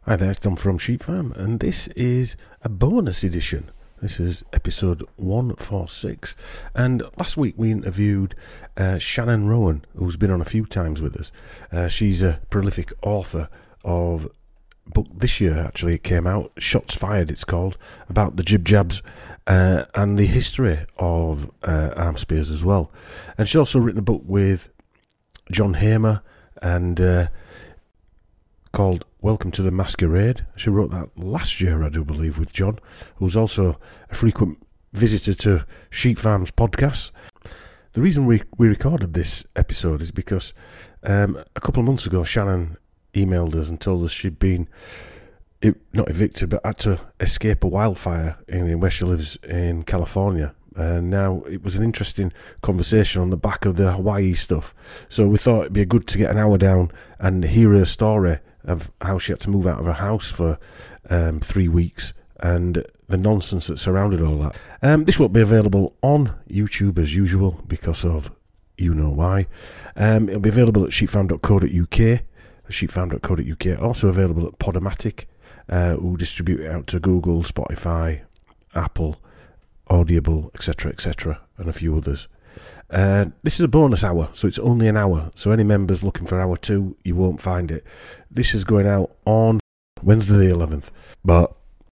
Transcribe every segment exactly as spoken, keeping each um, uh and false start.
Hi there, it's Tom from Sheep Farm, and this is a bonus edition. This is episode one forty-six, and last week we interviewed uh, Shannon Rowan, who's been on a few times with us. Uh, she's a prolific author of a book this year, actually, it came out, Shots Fired it's called, about the jib jabs uh, and the history of uh, arm spears as well. And she's also written a book with John Hamer and uh, called Welcome to the Masquerade. She wrote that last year, I do believe, with John, who's also a frequent visitor to Sheep Farm's podcasts. The reason we, we recorded this episode is because um, a couple of months ago, Shannon emailed us and told us she'd been, not evicted, but had to escape a wildfire in where she lives in California. And now it was an interesting conversation on the back of the Hawaii stuff. So we thought it'd be good to get an hour down and hear her story of how she had to move out of her house for um, three weeks and the nonsense that surrounded all that. Um, this won't be available on YouTube as usual because of you know why. Um, it'll be available at sheepfarm dot co dot uk, sheepfarm dot co dot uk, also available at Podomatic, uh, who distribute it out to Google, Spotify, Apple, Audible, et cetera, et cetera, and a few others. Uh, this is a bonus hour, so it's only an hour. So any members looking for hour two, you won't find it. This is going out on Wednesday the eleventh. But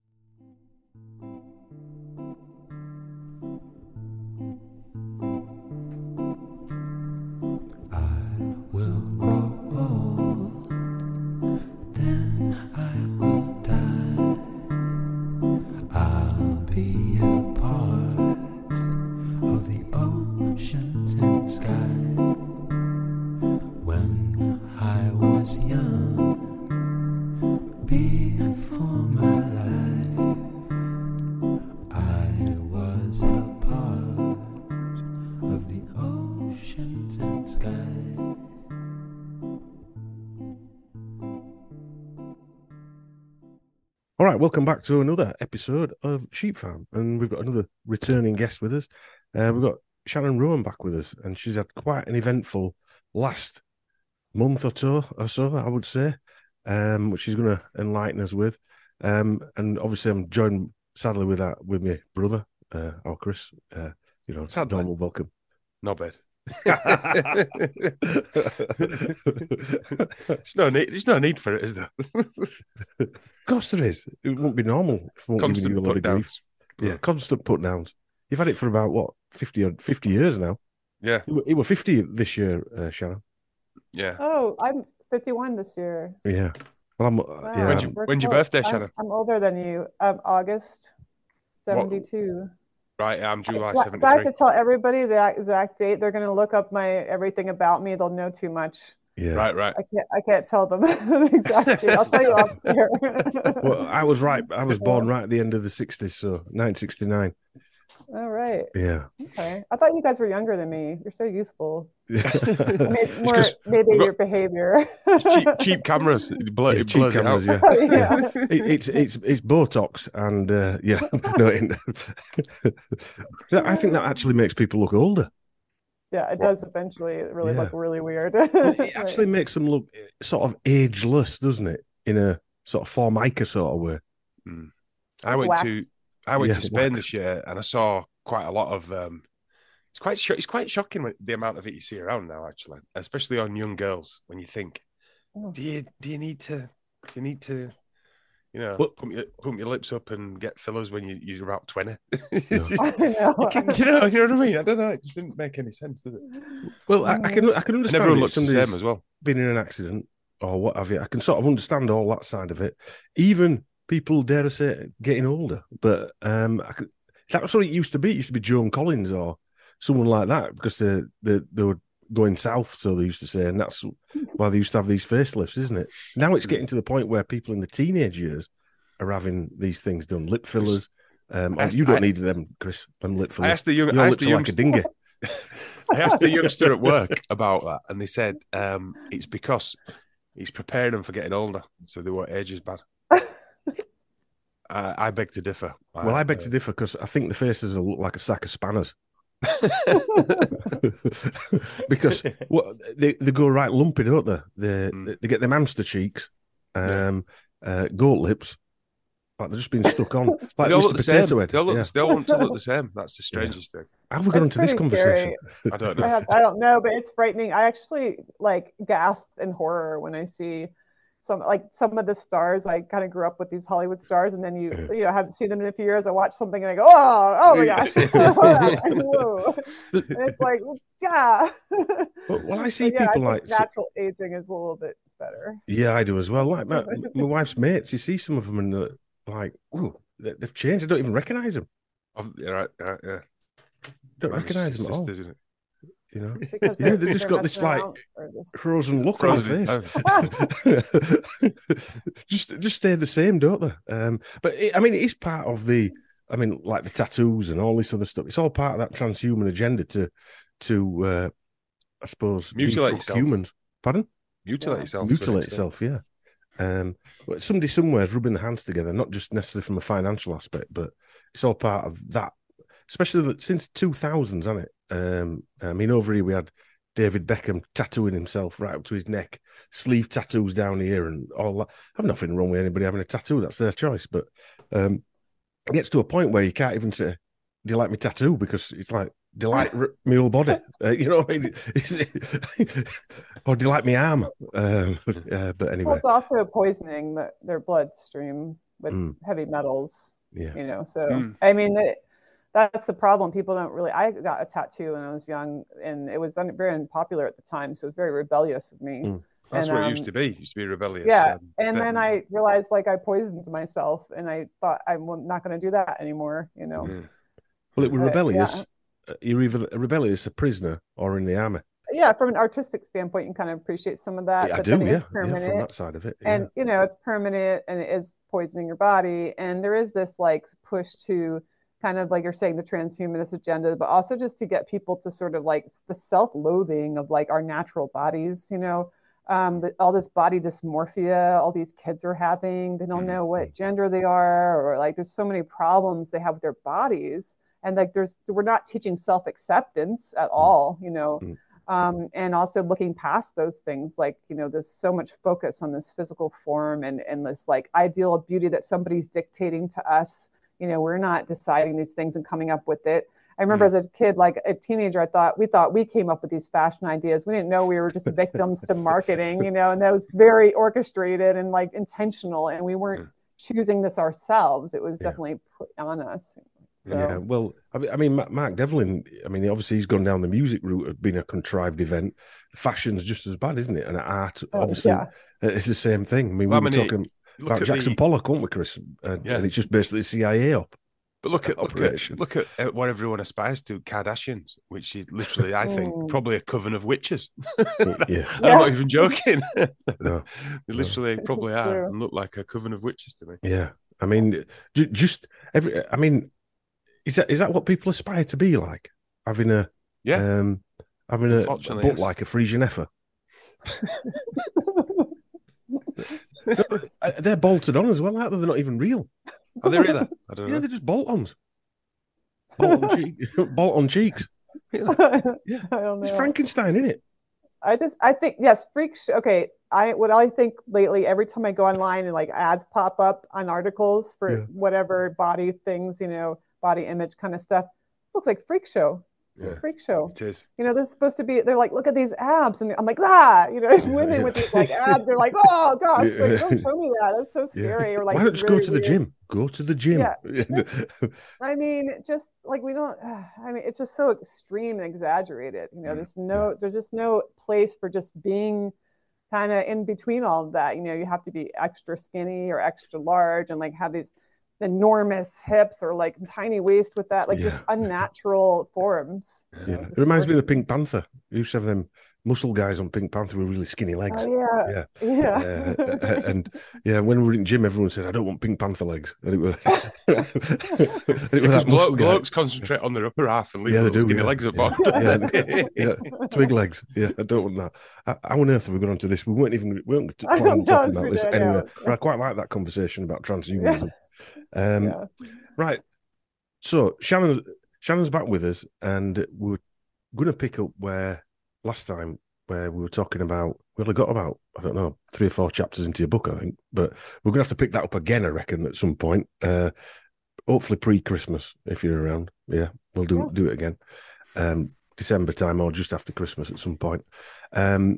I will grow old, then I will die. I'll be a part of the oceans and sky. When I was young, before my life, I was a part of the oceans and sky. all right, welcome back to another episode of Sheep Farm, and we've got another returning guest with us. Uh, we've got Shannon Rowan back with us, and she's had quite an eventful last month or so, or so I would say, um, which she's going to enlighten us with. Um, and obviously, I'm joined sadly with that with my brother, uh, our Chris. Uh, you know, Sadly. normal welcome. Not bad. There's no need. There's no need for it, is there? Of course, there is. It wouldn't be normal if we weren't giving Constant you a lot put of grief. downs. Yeah, constant put downs. You've had it for about what fifty or fifty years now. Yeah, You were, you were fifty this year, uh, Shannon. yeah. Oh, I'm fifty-one this year. Yeah. Well, I'm. uh, Wow, yeah. When's I'm- your- when's your close. birthday, I'm- Shannon? I'm older than you. Um, August seventy-two. Right, I'm July So I have seventy-three. to tell everybody the exact date. They're going to look up my everything about me. They'll know too much. yeah. Right, right. I can't. I can't tell them the exact date. I'll tell you off there. Well, I was right. I was born right at the end of the sixties, so nineteen sixty-nine. All right. Yeah. Okay. I thought you guys were younger than me. You're so youthful. Yeah. Maybe, more, 'cause maybe we've got- your behavior. cheap, cheap cameras. It, blow, Yeah, it cheap blows cameras, it out. yeah. Yeah. It, it's it's it's Botox and uh, yeah. No, it, I think that actually makes people look older. Yeah, it does eventually really Yeah. look really weird. It actually makes them look sort of ageless, doesn't it? In a sort of Formica sort of way. Mm. I went Wax. to I went Yeah, to Spain wax. this year, and I saw quite a lot of. Um, it's quite sho- it's quite shocking when- the amount of it you see around now, actually, especially on young girls. When you think, Oh. do you do you need to do you need to, you know, Well- pump your pump your lips up and get fillers when you you're about twenty? I know. You can- you know, you know what I mean? I don't know. It just didn't make any sense, does it? Well, I, I can I can And understand everyone if looks the somebody's same as well. been in an accident or what have you. I can sort of understand all that side of it. Even people, dare I say, getting older. But um, I could, that's what it used to be. It used to be Joan Collins or someone like that because they, they, they were going south, so they used to say, and that's why they used to have these facelifts, isn't it? Now it's getting to the point where people in the teenage years are having these things done, lip fillers. Um, I asked- you don't I- need them, Chris, them lip I fillers. asked the young, Your I asked lips the are like a young, dinghy. I asked the youngster at work about that, and they said um, it's because he's preparing them for getting older, so they won't age as bad. I, I beg to differ. Well, I beg to differ because I think the faces will look like a sack of spanners. Because what they, they go right lumpy, don't they? They Mm. they get them hamster cheeks, um, Yeah. uh, goat lips, like they're just being stuck on, like They all Mister look the same. Potato Head. They all, look, Yeah. they all want to look the same. That's the strangest thing. How have we got It's into this pretty conversation? I don't I know. have, I don't know, but it's frightening. I actually like gasp in horror when I see some like some of the stars. I kind of grew up with these Hollywood stars, and then you you know haven't seen them in a few years. I watch something and I go, oh, oh my gosh, whoa! And it's like, yeah. Well, well, I see But yeah, people I like think natural aging is a little bit better. yeah, I do as well. Like my, my wife's mates, you see some of them and they're like, ooh, they- they've changed. I don't even recognise them. I've- yeah, right, right, yeah. Don't Like recognise them at all. sisters, isn't it? You know, Because yeah, they're- they've just they're got this messing like around or just- frozen look Frozen on their face. just, just stay the same, don't they? Um, but it, I mean, it is part of the. I mean, like the tattoos and all this other stuff. It's all part of that transhuman agenda to, to, uh, I suppose, Mutilate defrock yourself. humans. Pardon? Mutilate Yeah. yourself. to an Mutilate extent. itself, yeah. Um, but somebody somewhere is rubbing their hands together, not just necessarily from a financial aspect, but it's all part of that. Especially that since two thousands, hasn't it? Um, I mean, over here we had David Beckham tattooing himself right up to his neck, sleeve tattoos down here, and all that. I've nothing wrong with anybody having a tattoo; that's their choice. But um, it gets to a point where you can't even say, "Do you like my tattoo?" Because it's like, "Do you like r- my whole body?" Uh, you know, what I mean? Or do you like my arm? Um, uh, but Well, anyway, it's also poisoning the, their bloodstream with Mm. heavy metals. yeah. You know, so Mm. I mean, it, that's the problem. People don't really. I got a tattoo when I was young, and it was un, very unpopular at the time, so it was very rebellious of me. Mm. That's And, what it um, used to be. It used to be rebellious. Yeah, um, and then statement. I realized like I poisoned myself, and I thought I'm not going to do that anymore. You know, Yeah. Well, it was But, rebellious. yeah. Uh, You're either a rebellious, a prisoner, or in the army. yeah. From an artistic standpoint, you kind of appreciate some of that. Yeah, I but do, then it yeah, is yeah, permanent. from that side of it. Yeah. And you know it's permanent and it is poisoning your body, and there is this like push to kind of like you're saying the transhumanist agenda, but also just to get people to sort of like the self-loathing of like our natural bodies, you know, um the, all this body dysmorphia all these kids are having. They don't know what gender they are, or like there's so many problems they have with their bodies, and like there's we're not teaching self-acceptance at all, you know. Mm. Um, and also looking past those things, like you know there's so much focus on this physical form and and this like ideal of beauty that somebody's dictating to us. You know, we're not deciding these things and coming up with it. I remember Mm. as a kid, like a teenager, I thought we thought we came up with these fashion ideas. We didn't know we were just victims to marketing, you know, and that was very orchestrated and like intentional, and we weren't choosing this ourselves. It was Yeah. definitely put on us. So, Yeah, well, I mean, I mean, Ma- Mark Devlin. I mean, obviously he's gone down the music route of being a contrived event. Fashion's just as bad, isn't it? And art, Oh, obviously, yeah. it's the same thing. I mean, Well, we I were mean, talking Look about at Jackson the, Pollock, weren't we, Chris? Uh, Yeah. And it's just basically the C I A up. but look at look at operation. look at uh, what everyone aspires to, Kardashians, which is literally, I think, Mm. probably a coven of witches. Yeah, I'm Yeah. not even joking. no, They literally This probably is are true. and look like a coven of witches to me. yeah. I mean, ju- just every. I mean, is that is that what people aspire to be like? Having a Yeah, um, having a, a Unfortunately, butt yes. like a Frisian effer. Uh, They're bolted on as well, aren't they? They're not even real. are they really? I don't Yeah, know. they're just bolt-ons. Bolt on, cheek, bolt on cheeks. I don't It's know. Frankenstein, isn't it? I just I think yes, freak sh- okay. I what I think lately, every time I go online and like ads pop up on articles for Yeah. whatever body things, you know, body image kind of stuff, looks like freak show. Yeah. Freak show. It is. You know, this is supposed to be, they're like, look at these abs. And I'm like, ah, you know, women yeah. with these like abs, they're like, oh gosh, Yeah. like, don't show me that. That's so Yeah. scary. Or like, Why not it's just go really to the weird. gym? Go to the gym. Yeah. I mean, just like we don't, I mean, it's just so extreme and exaggerated. You know, Yeah. there's no, there's just no place for just being kind of in between all of that. You know, you have to be extra skinny or extra large and like have these enormous hips or like tiny waist with that, like just Yeah. unnatural forms. Yeah. It reminds me of the Pink Panther. You used to have them muscle guys on Pink Panther with really skinny legs. Oh, yeah. Yeah. Yeah. Uh, uh, and yeah, when we were in gym, everyone said, I don't want Pink Panther legs. And it was, and it was Because that muscle blo- guy. blokes concentrate on their upper half and leave Yeah, they little do, skinny yeah. legs at Yeah. bottom. Yeah, yeah, twig legs. Yeah, I don't want that. How on earth have we got onto this? We weren't even we weren't I planning don't know, talking it's about this ridiculous. anyway. But I quite like that conversation about transhumanism. Um, Yeah. Right. So Shannon, Shannon's back with us, and we're going to pick up where last time where we were talking about, we only got about, I don't know, three or four chapters into your book, I think, but we're going to have to pick that up again, I reckon, at some point. Uh, hopefully pre-Christmas, if you're around. Yeah, we'll do, Yeah. do it again. Um, December time or just after Christmas at some point. Um,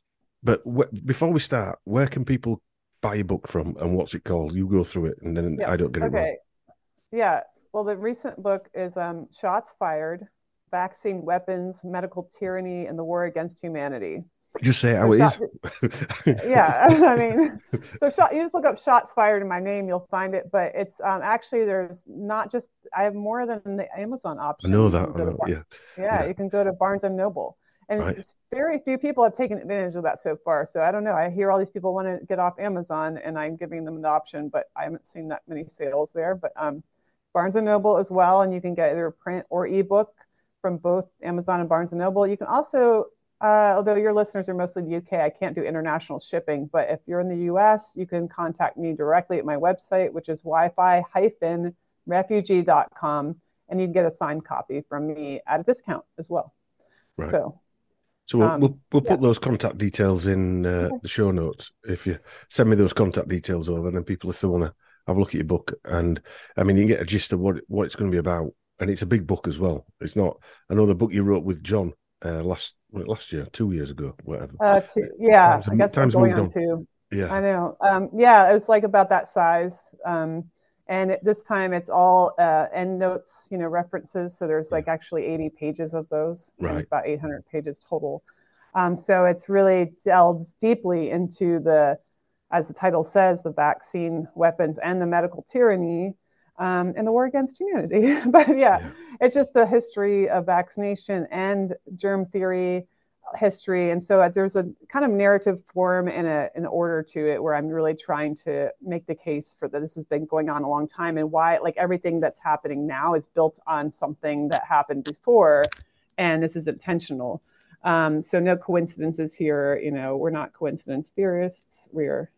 but w- before we start, where can people buy your book from and what's it called? You go through it and then Yes. I don't get it wrong. Okay. Yeah. Well, the recent book is um, Shots Fired: Vaccine Weapons, Medical Tyranny, and the War Against Humanity. Just say it how So it shot, is. yeah, I mean, so shot. You just look up "Shots Fired" in my name, you'll find it. But it's um, actually there's not just I have more than the Amazon I option. know You that. can I go to know. Bar- Yeah. yeah, Yeah. you can go to Barnes and Noble, and Right. just very few people have taken advantage of that so far. So I don't know. I hear all these people want to get off Amazon, and I'm giving them the option, but I haven't seen that many sales there. But um, Barnes and Noble as well, and you can get either print or ebook from both Amazon and Barnes and Noble. You can also uh, although your listeners are mostly the U K, I can't do international shipping. But if you're in the U S, you can contact me directly at my website, which is wi-fi dash refugee dot com, and you can get a signed copy from me at a discount as well. Right. So, So we'll um, we'll, we'll yeah. put those contact details in uh, Okay. the show notes. If you send me those contact details over, then people, if they want to have a look at your book, and I mean, you can get a gist of what what it's going to be about, and it's a big book as well. It's not. I know the book you wrote with John uh, last last year, two years ago, whatever. Uh, two, yeah, Times, I guess times going moved on on. two. Yeah. I know. Um, yeah, it's like about that size. Um, and it, this time it's all uh, end notes, you know, references. So there's like actually eighty pages of those, and Right. it's about eight hundred pages total. Um, so it's really delves deeply into the, as the title says, the vaccine, weapons, and the medical tyranny, um, and the war against humanity. But yeah, Yeah. it's just the history of vaccination and germ theory history. And so there's a kind of narrative form and a, an order to it where I'm really trying to make the case for that this has been going on a long time, and why like everything that's happening now is built on something that happened before, and this is intentional. Um, so no coincidences here. You know, we're not coincidence theorists. We're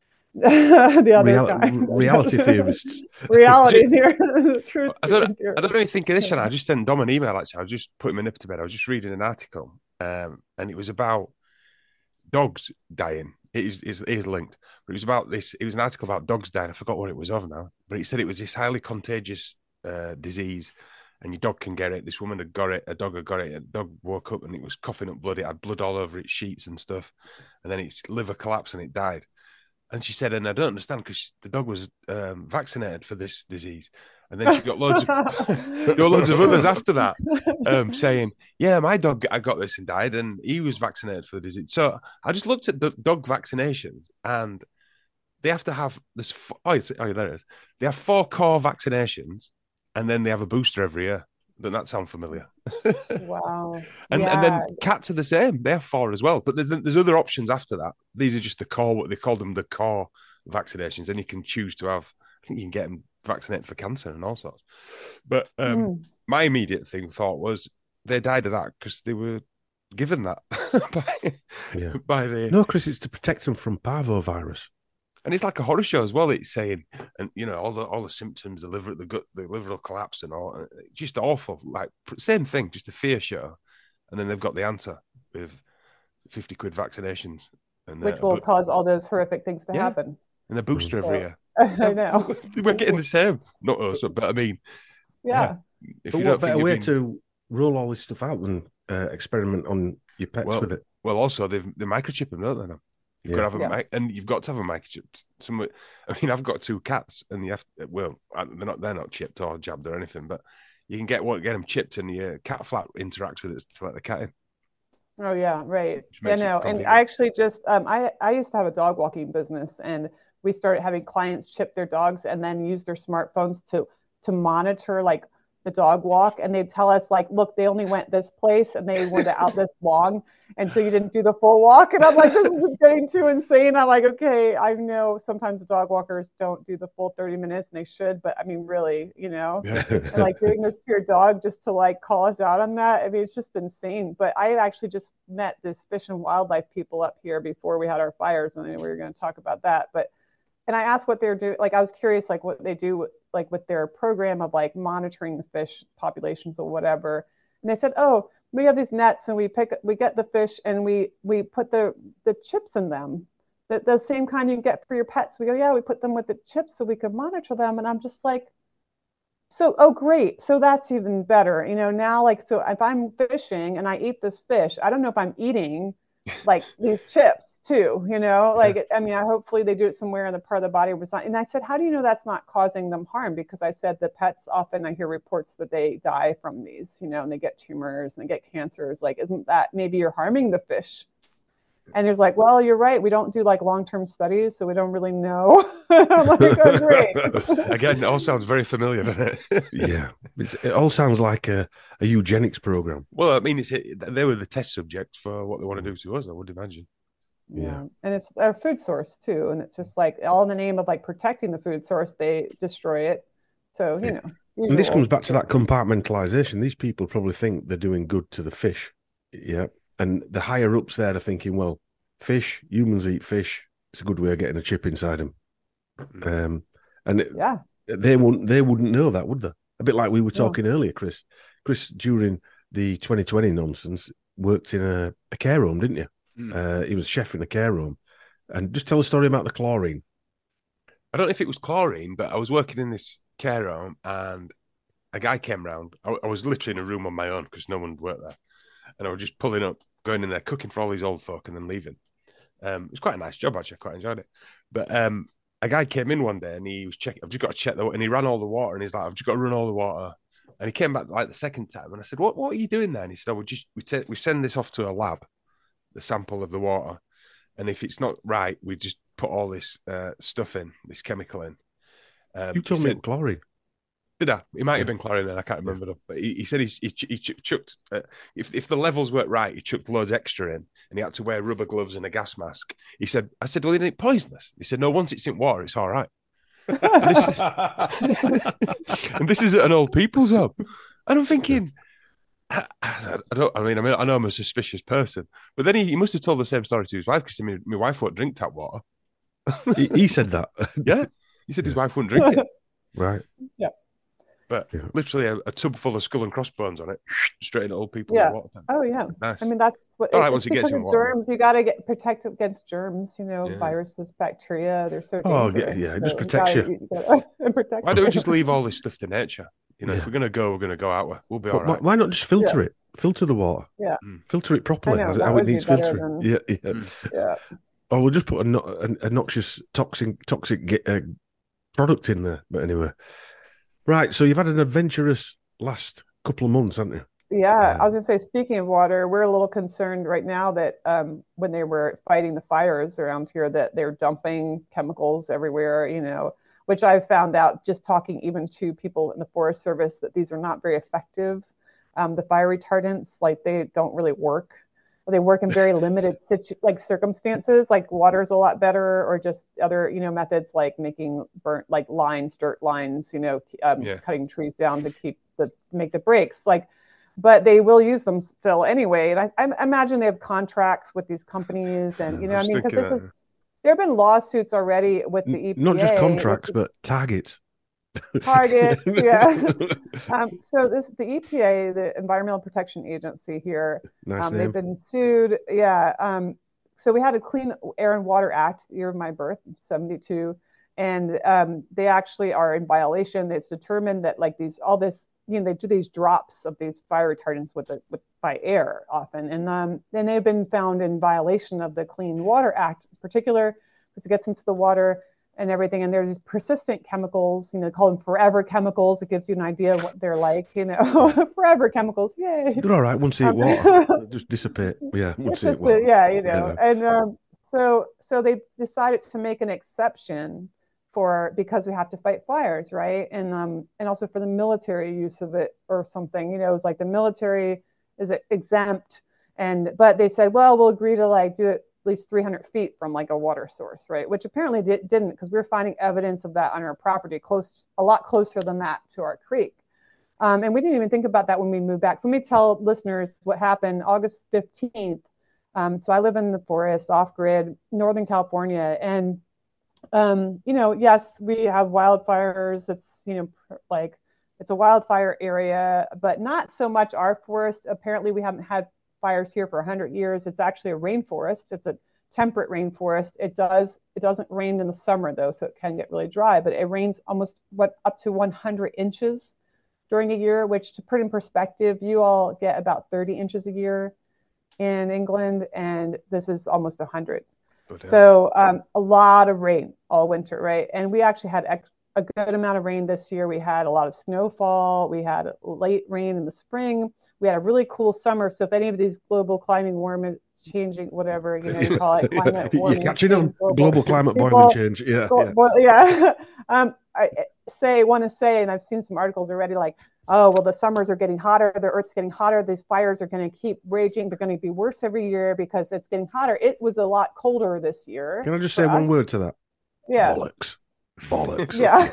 the other Real, guy. reality theorists. Reality theorists. Truth I don't, theorists. I don't really think of this, and I just sent Dom an email. Actually, I was just putting my nip to bed. I was just reading an article, um, and it was about dogs dying. It is, is is linked, but it was about this. It was an article about dogs dying. I forgot what it was of now, but it said it was this highly contagious uh, disease, and your dog can get it. This woman had got it. A dog had got it. A dog woke up and it was coughing up blood. It had blood all over its sheets and stuff, and then its liver collapsed and it died. And she said, and I don't understand because the dog was um, vaccinated for this disease. And then she got loads of got loads of others after that um, saying, yeah, my dog I got this and died, and he was vaccinated for the disease. So I just looked at the dog vaccinations, and they have to have this. Oh, it's, oh, there it is. They have four core vaccinations, and then they have a booster every year. Doesn't that sound familiar? Wow. And yeah. and then cats are the same. They have four as well. But there's there's other options after that. These are just the core. What they call them, the core vaccinations. And you can choose to have. I think you can get them vaccinated for cancer and all sorts. But um, Mm. my immediate thing thought was they died of that because they were given that by, Yeah. by the No, Chris, it's to protect them from parvovirus. and it's like a horror show as well. It's saying, and you know, all the all the symptoms, the liver, the gut, the liver will collapse and all, just awful. Like same thing, just a fear show, and then they've got the answer with fifty quid vaccinations, and Which uh, will but, cause all those horrific things to Yeah. happen. and a booster So- every year. I know. We're getting the same, not us, but I mean, Yeah. if But you what don't better think way you've been, to roll all this stuff out than uh, experiment on your pets Well, with it? well, also they've they microchip them, don't they? Now? You've Yeah. got to have a Yeah. mic, and you've got to have a microchip. Some, I mean, I've got two cats, and you have to, well, they're not they're not chipped or jabbed or anything, but you can get what get them chipped, and your cat flap interacts with it to let the cat in. Oh yeah, right. Which Yeah, makes it no, and convenient. I actually just um, I I used to have a dog walking business, and we started having clients chip their dogs and then use their smartphones to to monitor like the dog walk, and they'd tell us like, look, they only went this place and they were out this long, and so you didn't do the full walk. And I'm like, this is getting too insane. I'm like, okay, I know sometimes the dog walkers don't do the full thirty minutes, and they should, but I mean, really, you know. And like doing this to your dog just to like call us out on that. I mean, it's just insane. But I actually just met this fish and wildlife people up here before we had our fires, and we were going to talk about that. But and I asked what they're doing. Like I was curious, like what they do, like with their program of like monitoring the fish populations or whatever. And they said, oh, we have these nets and we pick we get the fish and we we put the the chips in them. The, the same kind you can get for your pets. We go, yeah, we put them with the chips so we can monitor them. And I'm just like, so, oh, great. So that's even better. You know, now, like, so if I'm fishing and I eat this fish, I don't know if I'm eating like these chips too, you know, like, yeah. I mean, I hopefully they do it somewhere in the part of the body where it's not. And I said, how do you know that's not causing them harm? Because I said the pets often, I hear reports that they die from these, you know, and they get tumors and they get cancers. Like, isn't that maybe you're harming the fish? And there's like, well, you're right. We don't do like long-term studies, so we don't really know. I'm like, oh, great. Again, it all sounds very familiar, doesn't it? Yeah, it's, it all sounds like a, a eugenics program. Well, I mean, it's, they were the test subjects for what they want to do to us, I would imagine. Yeah. yeah, and it's our food source too, and it's just like all in the name of like protecting the food source, they destroy it. So you yeah. know, usual. And this comes back to that compartmentalization. These people probably think they're doing good to the fish. Yeah. And the higher ups there are thinking, well, fish, humans eat fish. It's a good way of getting a chip inside them. Um, and it, yeah, they wouldn't they wouldn't know that, would they? A bit like we were talking yeah. earlier, Chris. Chris, during the twenty twenty nonsense, worked in a, a care home, didn't you? Mm. Uh, he was a chef in a care home. And just tell a story about the chlorine. I don't know if it was chlorine, but I was working in this care home and a guy came round. I, I was literally in a room on my own because no one worked there. And I was just pulling up, going in there, cooking for all these old folk and then leaving. Um, it was quite a nice job, actually. I quite enjoyed it. But um, a guy came in one day and he was checking, I've just got to check the water. And he ran all the water and he's like, I've just got to run all the water. And he came back like the second time. And I said, what, what are you doing there? And he said, oh, we just, we, t- we send this off to a lab, the sample of the water. And if it's not right, we just put all this uh, stuff in, this chemical in. Um, you told me chlorine. Did I? It might have been chlorine then. I can't remember. Yeah. But he, he said he, he, he chucked, uh, if, if the levels weren't right, he chucked loads extra in and he had to wear rubber gloves and a gas mask. He said, I said, well, isn't it poisonous? He said, no, once it's in water, it's all right. and, this, and this is at an old people's home. And I'm thinking, I, I don't, I mean, I mean, I know I'm a suspicious person, but then he, he must have told the same story to his wife because I mean, my wife won't drink tap water. he, he said that. Yeah. He said his wife wouldn't drink it. Right. Yeah. But yeah. literally a, a tub full of skull and crossbones on it, straight into old people. Yeah. In the water tank. Oh yeah. Nice. I mean, that's what. All it, right, once it gets in water. Germs, you got to get protect against germs. You know, Yeah. viruses, bacteria. They're so Oh dangerous. yeah, yeah. It So just protects gotta- you. gotta protect Why don't we you. just leave all this stuff to nature? You know, Yeah. if we're going to go, we're going to go out. We'll be all But why, right. why not just filter it? Filter the water. Yeah. Mm. Filter it properly. I know, as- that how it would be needs better filtering. than- Yeah, yeah. Mm. Yeah. Or we'll just put a, no- a, a noxious toxic toxic ge- uh, product in there. But anyway, right. So you've had an adventurous last couple of months, haven't you? Yeah, Um, I was gonna say, speaking of water, we're a little concerned right now that um, when they were fighting the fires around here, that they're dumping chemicals everywhere, you know, which I've found out just talking even to people in the Forest Service that these are not very effective. Um, the fire retardants, like they don't really work. They work in very limited situ- like circumstances, like water is a lot better, or just other, you know, methods like making burnt like lines, dirt lines, you know, um, Yeah. cutting trees down to keep the make the breaks. Like, but they will use them still anyway. And I, I imagine they have contracts with these companies, and you know, I I was mean, because thinking this that. is there have been lawsuits already with the N- E P A, Not just contracts, which but targets. Targets, yeah. Um, so this the E P A, the Environmental Protection Agency here. Nice Um, name. they've been sued. Yeah. Um, so we had a Clean Air and Water Act, year of my birth, seventy-two, and um, they actually are in violation. It's determined that like these, all this, you know, they do these drops of these fire retardants with the with by air often, and um, then they've been found in violation of the Clean Water Act, in particular, because it gets into the water and everything. And there's these persistent chemicals, you know, call them forever chemicals. It gives you an idea of what they're like, you know, forever chemicals. Yay. They're all right once they hit Um, water. They'll just dissipate. Yeah, It's once they hit just, water. a- yeah, you know, Yeah. and um, so so they decided to make an exception for because we have to fight fires, right? And um and also for the military use of it or something, you know, it's like the military is exempt, and but they said, well, we'll agree to like do it at least three hundred feet from like a water source, right? Which apparently did, didn't, because we were finding evidence of that on our property, close a lot closer than that to our creek. Um, and we didn't even think about that when we moved back. So let me tell listeners what happened August fifteenth. Um, so I live in the forest, off grid, Northern California. And, um, you know, yes, we have wildfires. It's, you know, like It's a wildfire area, but not so much our forest. Apparently, we haven't had fires here for one hundred years. It's actually a rainforest. It's a temperate rainforest. It does it doesn't rain in the summer though, so it can get really dry. But it rains almost what up to one hundred inches during a year, which to put in perspective, you all get about thirty inches a year in England, and this is almost one hundred. Oh, so um, a lot of rain all winter, right? And we actually had ex- a good amount of rain this year. We had a lot of snowfall. We had late rain in the spring. We had a really cool summer. So if any of these global climate warming, changing, whatever you know you call it, climate warming, you're catching on global, global climate people, boiling change. Yeah, go, yeah. Boil, yeah. um, I say want to say, and I've seen some articles already, like, oh well, the summers are getting hotter, the Earth's getting hotter. These fires are going to keep raging. They're going to be worse every year because it's getting hotter. It was a lot colder this year. Can I just say us. one word to that? Yeah. Bollocks. Bollocks. Yeah.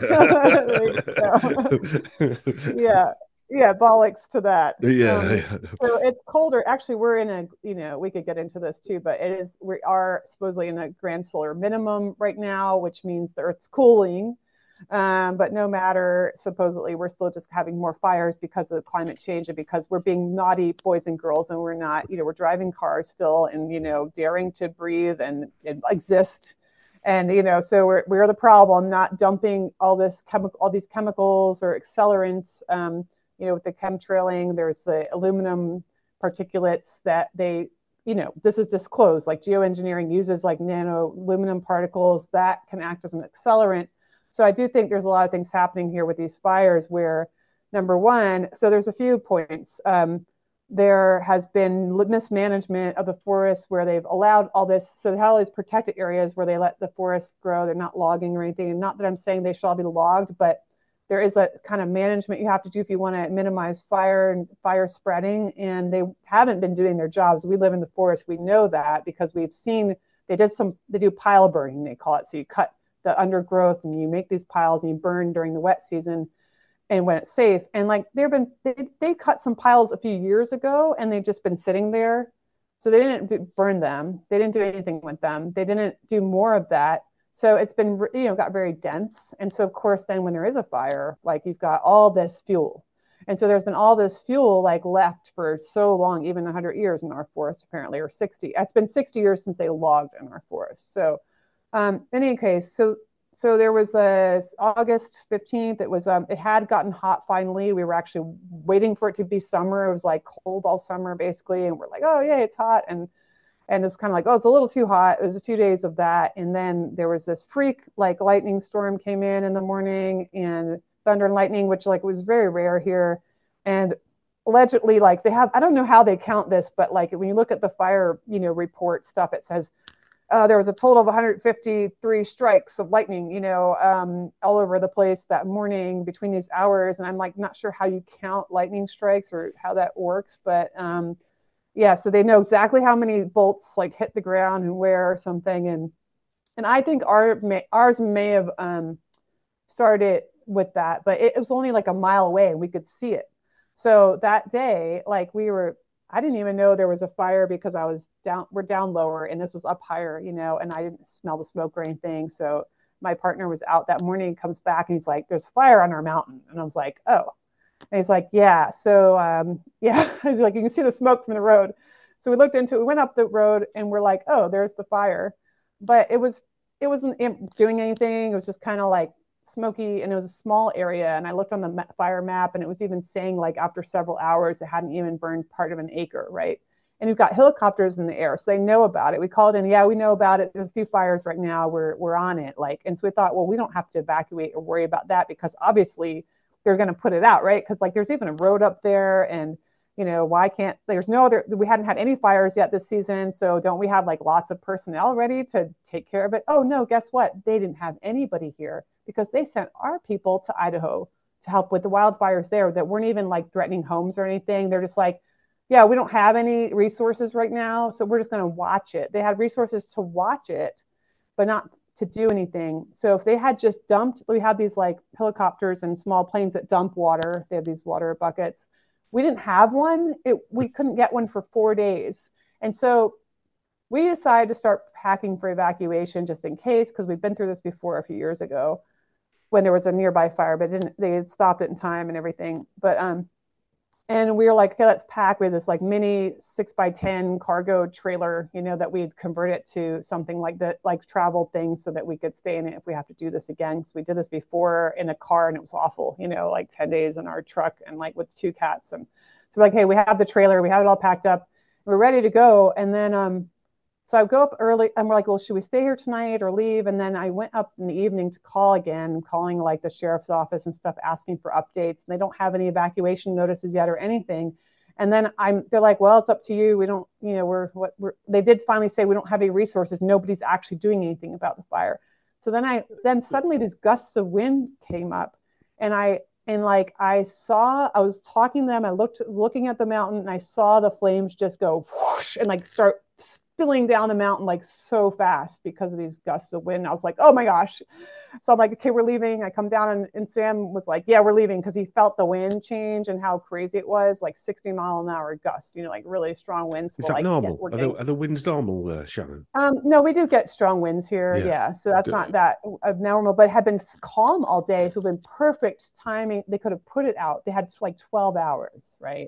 yeah. Yeah. Bollocks to that. Yeah, um, yeah. So it's colder. Actually, we're in a, you know, we could get into this too, but it is, we are supposedly in a grand solar minimum right now, which means the Earth's cooling. Um, but no matter, supposedly we're still just having more fires because of the climate change and because we're being naughty boys and girls, and we're not, you know, we're driving cars still and, you know, daring to breathe and, and exist. And, you know, so we're, we're the problem, not dumping all this chemical, all these chemicals or accelerants, um, you know, with the chemtrailing. There's the aluminum particulates that they, you know, this is disclosed, like geoengineering uses like nano aluminum particles that can act as an accelerant. So I do think there's a lot of things happening here with these fires where, number one, so there's a few points. Um, there has been mismanagement of the forests where they've allowed all this. So they have all these protected areas where they let the forests grow. They're not logging or anything. And not that I'm saying they should all be logged, but there is a kind of management you have to do if you want to minimize fire and fire spreading. And they haven't been doing their jobs. We live in the forest. We know that because we've seen, they did some, they do pile burning, they call it. So you cut the undergrowth and you make these piles and you burn during the wet season and when it's safe. And like they've been, they, they cut some piles a few years ago and they've just been sitting there. So they didn't do, burn them. They didn't do anything with them. They didn't do more of that. So it's been, you know, got very dense. And so of course, then when there is a fire, like you've got all this fuel. And so there's been all this fuel like left for so long, even one hundred years in our forest, apparently, or sixty. It's been sixty years since they logged in our forest. So um, in any case, so So there was a August fifteenth. It was um, it had gotten hot finally. We were actually waiting for it to be summer. It was like cold all summer basically, and we're like, oh yeah, it's hot, and and it's kind of like, oh, it's a little too hot. It was a few days of that, and then there was this freak like lightning storm came in in the morning, and thunder and lightning, which like was very rare here, and allegedly like they have, I don't know how they count this, but like when you look at the fire, you know, report stuff, it says. Uh, there was a total of one hundred fifty-three strikes of lightning, you know, um, all over the place that morning between these hours. And I'm like, not sure how you count lightning strikes or how that works. But um, yeah, so they know exactly how many bolts like hit the ground and where or something. And and I think our may, ours may have um, started with that, but it, it was only like a mile away and we could see it. So that day, like we were, I didn't even know there was a fire because I was down, we're down lower and this was up higher, you know, and I didn't smell the smoke or anything. So my partner was out that morning, comes back and he's like, there's fire on our mountain. And I was like, oh, and he's like, yeah. So um, yeah, he's like, you can see the smoke from the road. So we looked into it, we went up the road and we're like, oh, there's the fire. But it was, it wasn't doing anything. It was just kind of like smoky and it was a small area. And I looked on the fire map and it was even saying like after several hours, it hadn't even burned part of an acre, right? And we've got helicopters in the air, so they know about it. We called in, yeah, we know about it. There's a few fires right now. We're we're on it. Like, and so we thought, well, we don't have to evacuate or worry about that because obviously they're going to put it out, right? Because like there's even a road up there, and you know why can't there's no other? We hadn't had any fires yet this season, so don't we have like lots of personnel ready to take care of it? Oh no, guess what? They didn't have anybody here because they sent our people to Idaho to help with the wildfires there that weren't even like threatening homes or anything. They're just like, yeah, we don't have any resources right now, so we're just going to watch it. They had resources to watch it, but not to do anything. So if they had just dumped, we had these like helicopters and small planes that dump water. They have these water buckets. We didn't have one. It, we couldn't get one for four days. And so we decided to start packing for evacuation just in case, because we've been through this before a few years ago. when there was a nearby fire, but didn't they had stopped it in time and everything. But um, and we were like, okay, let's pack. We had this like mini six by ten cargo trailer, you know, that we'd convert it to something like that, like travel things, so that we could stay in it if we have to do this again. Because we did this before in a car and it was awful, you know, like ten days in our truck and like with two cats. And so we're like, hey, we have the trailer, we have it all packed up, we're ready to go. And then um, so I go up early and we're like, well, should we stay here tonight or leave? And then I went up in the evening to call again, calling like the sheriff's office and stuff, asking for updates. And they don't have any evacuation notices yet or anything. And then I'm, they're like, well, it's up to you. We don't, you know, we're what we're, they did finally say we don't have any resources. Nobody's actually doing anything about the fire. So then I, then suddenly these gusts of wind came up and I, and like I saw, I was talking to them, I looked, looking at the mountain and I saw the flames just go whoosh and like start spilling down the mountain like so fast because of these gusts of wind. I was like, oh my gosh. So I'm like, okay, we're leaving. I come down and, and Sam was like, yeah, we're leaving, because he felt the wind change and how crazy it was, like sixty mile an hour gusts, you know, like really strong winds. Is that like, normal? yeah, are, the, are the winds normal there, Shannon? Um, no, we do get strong winds here. Yeah. Yeah. So that's Good. not that abnormal, but it had been calm all day. So it's been perfect timing. They could have put it out. They had like twelve hours, right?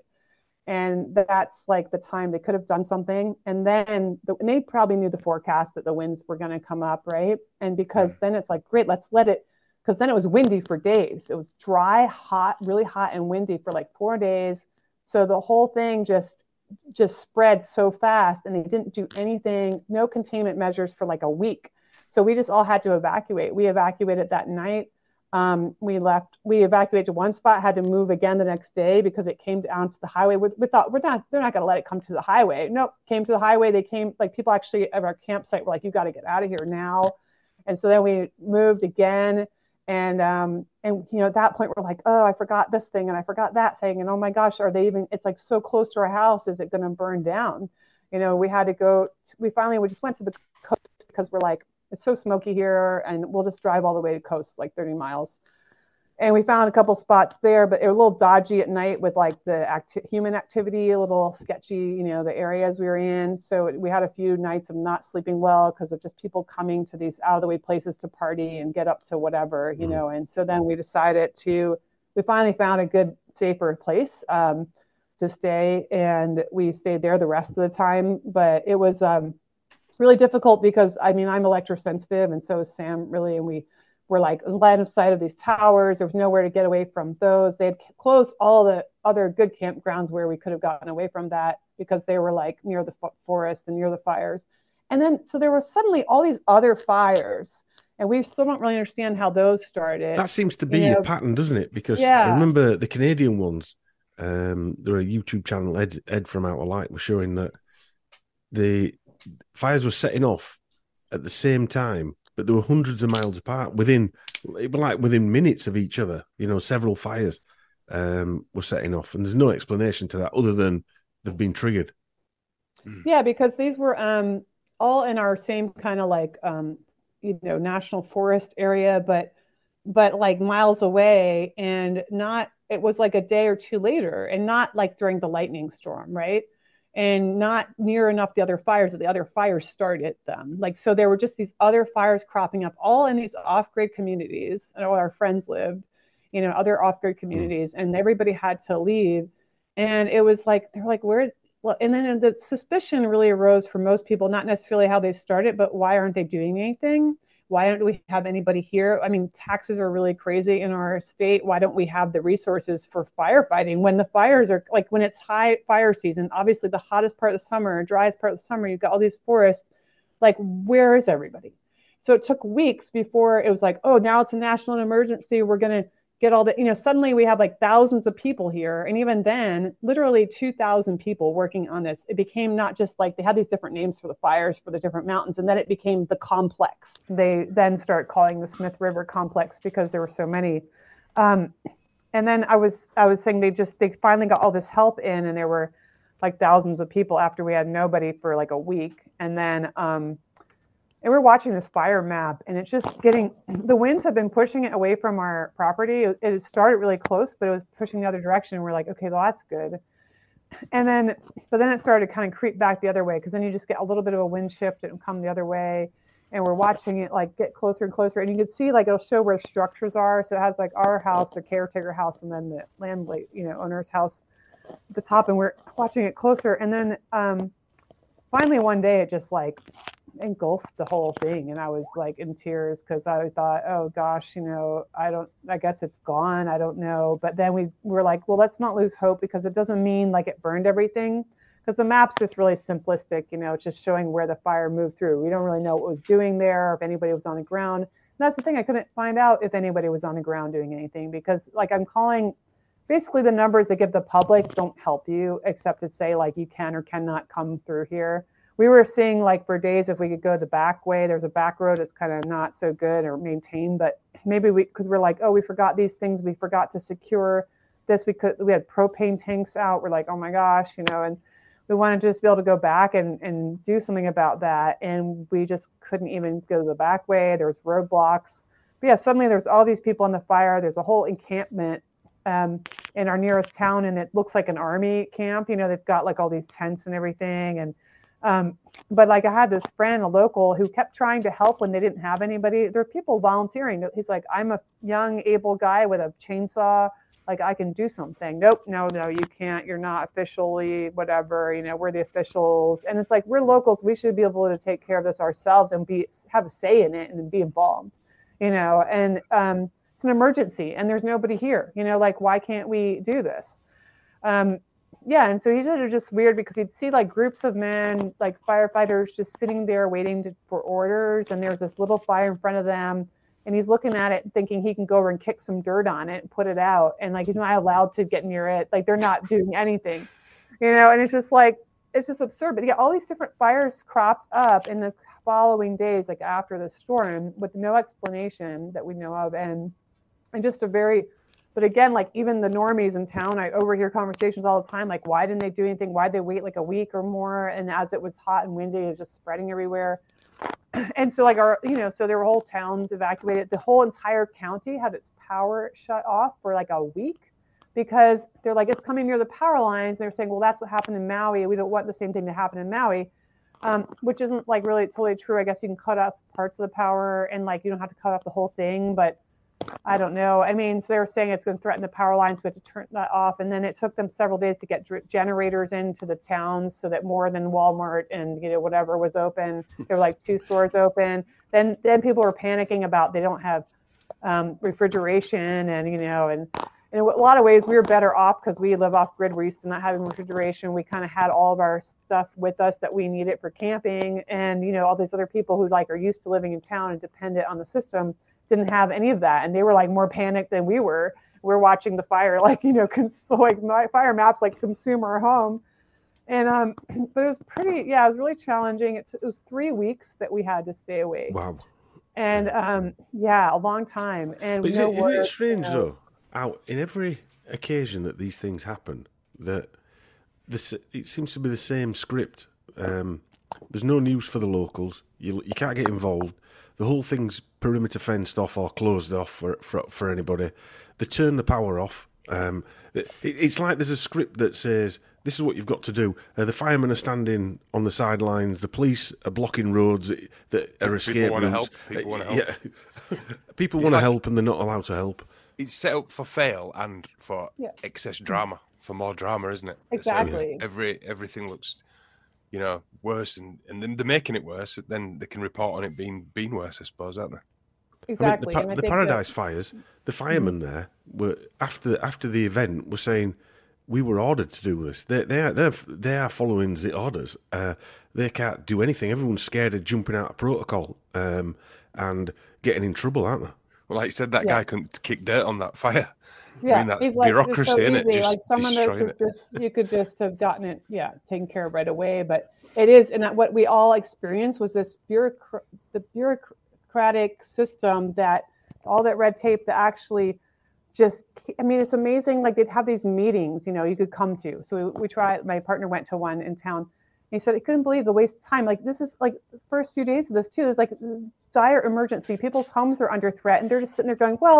And that's like the time they could have done something. And then the, and they probably knew the forecast that the winds were going to come up, right? And because Mm. then it's like, great, let's let it, because then it was windy for days. It was dry, hot, really hot and windy for like four days. So the whole thing just just spread so fast, and they didn't do anything, no containment measures for like a week. So we just all had to evacuate. We evacuated that night. Um, we left, we evacuated to one spot, had to move again the next day because it came down to the highway. We, we thought, we're not, they're not going to let it come to the highway. Nope, came to the highway. They came, like people actually at our campsite were like, you got to get out of here now. And so then we moved again. And, um, and, you know, at that point we're like, oh, I forgot this thing and I forgot that thing. And oh my gosh, are they even, it's like so close to our house. Is it going to burn down? You know, we had to go, we finally, we just went to the coast because we're like, it's so smoky here and we'll just drive all the way to coast, like thirty miles. And we found a couple spots there, but it was a little dodgy at night with like the acti- human activity, a little sketchy, you know, the areas we were in. So we had a few nights of not sleeping well because of just people coming to these out of the way places to party and get up to whatever, you mm-hmm. know. And so then we decided to, we finally found a good, safer place um, to stay. And we stayed there the rest of the time. But it was um, really difficult because, I mean, I'm electrosensitive and so is Sam really. And we were like line of sight of these towers. There was nowhere to get away from those. They had closed all the other good campgrounds where we could have gotten away from that because they were like near the forest and near the fires. And then, so there were suddenly all these other fires and we still don't really understand how those started. That seems to be you know? a pattern, doesn't it? Because yeah. I remember the Canadian ones, um, there are a YouTube channel, Ed, Ed from Outer Light was showing that the fires were setting off at the same time, but they were hundreds of miles apart within, like within minutes of each other. You know, several fires um, were setting off, and there's no explanation to that other than they've been triggered. Yeah, because these were um, all in our same kind of like, um, you know, national forest area, but but like miles away, and not. It was like a day or two later, and not like during the lightning storm, right? And not near enough the other fires that the other fires started them. Like, so there were just these other fires cropping up all in these off-grid communities. And all our friends lived, you know, other off-grid communities, mm. and everybody had to leave. And it was like, they're like, where, well, and then the suspicion really arose for most people, not necessarily how they started, but why aren't they doing anything? Why don't we have anybody here? I mean, taxes are really crazy in our state. Why don't we have the resources for firefighting when the fires are like, when it's high fire season, obviously the hottest part of the summer, driest part of the summer, you've got all these forests, like where is everybody? So it took weeks before it was like, oh, now it's a national emergency. We're going to get all the, you know, suddenly we have like thousands of people here. And even then, literally two thousand people working on this. It became not just like, they had these different names for the fires for the different mountains. And then it became the complex. They then start calling the Smith River complex because there were so many. Um, and then I was, I was saying they just, they finally got all this help in, and there were like thousands of people after we had nobody for like a week. And then, um, and we're watching this fire map, and it's just getting, the winds have been pushing it away from our property. It, it started really close, but it was pushing the other direction. We're like, okay, well, that's good. And then, but then it started to kind of creep back the other way, because then you just get a little bit of a wind shift and come the other way. and we're watching it like get closer and closer, and you can see like it'll show where structures are. So it has like our house, the caretaker house, and then the landlady, you know, owner's house at the top, and we're watching it closer. And then um, finally one day it just like engulfed the whole thing, and I was like in tears because I thought, oh gosh, you know, I don't, I guess it's gone. I don't know. But then we were like, well, let's not lose hope, because it doesn't mean like it burned everything. Because the map's just really simplistic, you know, it's just showing where the fire moved through. We don't really know what was doing there, or if anybody was on the ground. And that's the thing, I couldn't find out if anybody was on the ground doing anything, because like I'm calling, basically the numbers they give the public don't help you, except to say like you can or cannot come through here. We were seeing like for days if we could go the back way. There's a back road that's kind of not so good or maintained, but maybe we, because we're like, oh, we forgot these things. We forgot to secure this. We could, we had propane tanks out. We're like, oh my gosh, you know, and we wanted to just be able to go back and, and do something about that. And we just couldn't even go the back way. There was roadblocks. But yeah, suddenly there's all these people on the fire. There's a whole encampment um, in our nearest town, and it looks like an army camp. You know, they've got like all these tents and everything. And Um, but like I had this friend, a local, who kept trying to help when they didn't have anybody. There are people volunteering. He's like, I'm a young, able guy with a chainsaw. Like I can do something. Nope, no, no, you can't. You're not officially whatever. You know, we're the officials. And it's like, we're locals. We should be able to take care of this ourselves and be have a say in it and be involved. You know, and um, it's an emergency and there's nobody here. You know, like why can't we do this? Um, Yeah, and so he did it just weird because he'd see like groups of men, like firefighters, just sitting there waiting to, for orders, and there's this little fire in front of them, and he's looking at it and thinking he can go over and kick some dirt on it and put it out, and like he's not allowed to get near it, like they're not doing anything, you know, and it's just like, it's just absurd. But yeah, all these different fires cropped up in the following days, like after the storm, with no explanation that we know of, and and just a very But again, like even the normies in town, I overhear conversations all the time, like, why didn't they do anything? Why'd they wait like a week or more? And as it was hot and windy, it was just spreading everywhere. And so like our, you know, so there were whole towns evacuated. The whole entire county had its power shut off for like a week because they're like, it's coming near the power lines. They're saying, well, that's what happened in Maui. We don't want the same thing to happen in Maui, um, which isn't like really totally true. I guess you can cut off parts of the power and like, you don't have to cut off the whole thing, but I don't know. I mean, so they were saying it's going to threaten the power lines. We have to turn that off. And then it took them several days to get generators into the towns so that more than Walmart and, you know, whatever was open. There were like two stores open. Then then people were panicking about they don't have um, refrigeration and, you know, and in a lot of ways we were better off because we live off grid. We're used to not having refrigeration. We kind of had all of our stuff with us that we needed for camping. And, you know, all these other people who like are used to living in town and dependent on the system didn't have any of that, and they were like more panicked than we were. We're watching the fire, like, you know, cons- like my fire maps like consume our home, and um, but it was pretty, yeah, it was really challenging. It, t- it was three weeks that we had to stay away. Wow. And um, yeah, a long time. And but is no it, isn't work, it strange you know. though? Out in every occasion that these things happen, that this it seems to be the same script. Um, there's no news for the locals. You you can't get involved. The whole thing's perimeter fenced off or closed off for for, for anybody. They turn the power off. Um, it, it's like there's a script that says, this is what you've got to do. Uh, the firemen are standing on the sidelines. The police are blocking roads that are escape People want to routes. help. People want to help. Yeah. People It's want to like- help and they're not allowed to help. It's set up for fail and for Yeah. excess drama, for more drama, isn't it? Exactly. So every everything looks, you know, worse, and, and then they're making it worse. Then they can report on it being being worse, I suppose, aren't they? Exactly. I And mean, the, I pa- the think Paradise that- Fires, the firemen there were after after the event were saying we were ordered to do this. They they are they're, they are following the orders. Uh, they can't do anything. Everyone's scared of jumping out of protocol um, and getting in trouble, aren't they? Well, like you said, that Yeah. guy couldn't kick dirt on that fire. Yeah, I mean, that's he's like, it's bureaucracy, so isn't it? easy. Just Like someone that destroying could it. just you could just have gotten it, yeah, taken care of right away. But it is, and that what we all experienced was this bureaucra- the bureaucratic system that all that red tape that actually just, I mean, it's amazing. Like they'd have these meetings, you know, you could come to. So we, we tried. My partner went to one in town. He said he couldn't believe the waste of time. Like this is like the first few days of this too. There's like dire emergency. People's homes are under threat, and they're just sitting there going, well.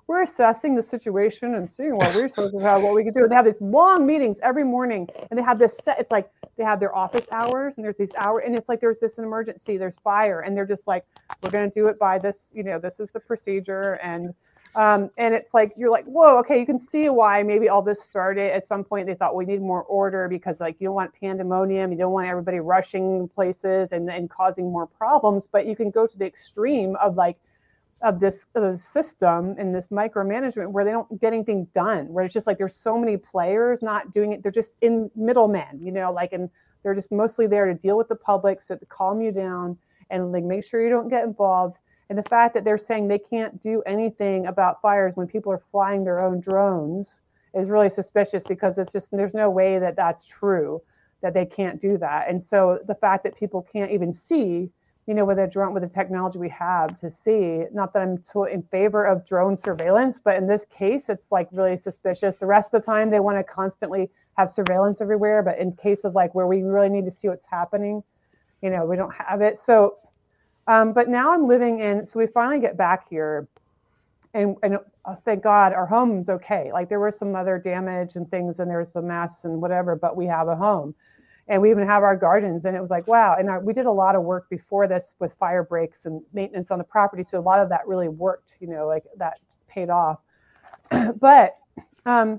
we're assessing the situation and seeing what resources have, what we can do. And they have these long meetings every morning, and they have this set. It's like they have their office hours, and there's these hours, and it's like there's this emergency, there's fire, and they're just like, we're going to do it by this, you know, this is the procedure, and um, and it's like you're like, whoa, okay, you can see why maybe all this started. At some point, they thought we need more order because like you don't want pandemonium, you don't want everybody rushing places and and causing more problems, but you can go to the extreme of like. of this of the system and this micromanagement where they don't get anything done, where it's just like there's so many players not doing it. They're just in middlemen, you know, like, and they're just mostly there to deal with the public, so to calm you down and like make sure you don't get involved. And the fact that they're saying they can't do anything about fires when people are flying their own drones is really suspicious, because it's just, there's no way that that's true, that they can't do that. And so the fact that people can't even see, you know, with a drone, with the technology we have to see, not that I'm to, in favor of drone surveillance, but in this case, it's like really suspicious. The rest of the time, they want to constantly have surveillance everywhere. But in case of like where we really need to see what's happening, you know, we don't have it. So, um, but now I'm living in, so we finally get back here, and, and uh, thank God our home's okay. Like there was some other damage and things, and there was some mess and whatever, but we have a home. And we even have our gardens, and it was like, wow. And our, we did a lot of work before this with fire breaks and maintenance on the property. So a lot of that really worked, you know, like that paid off. But um,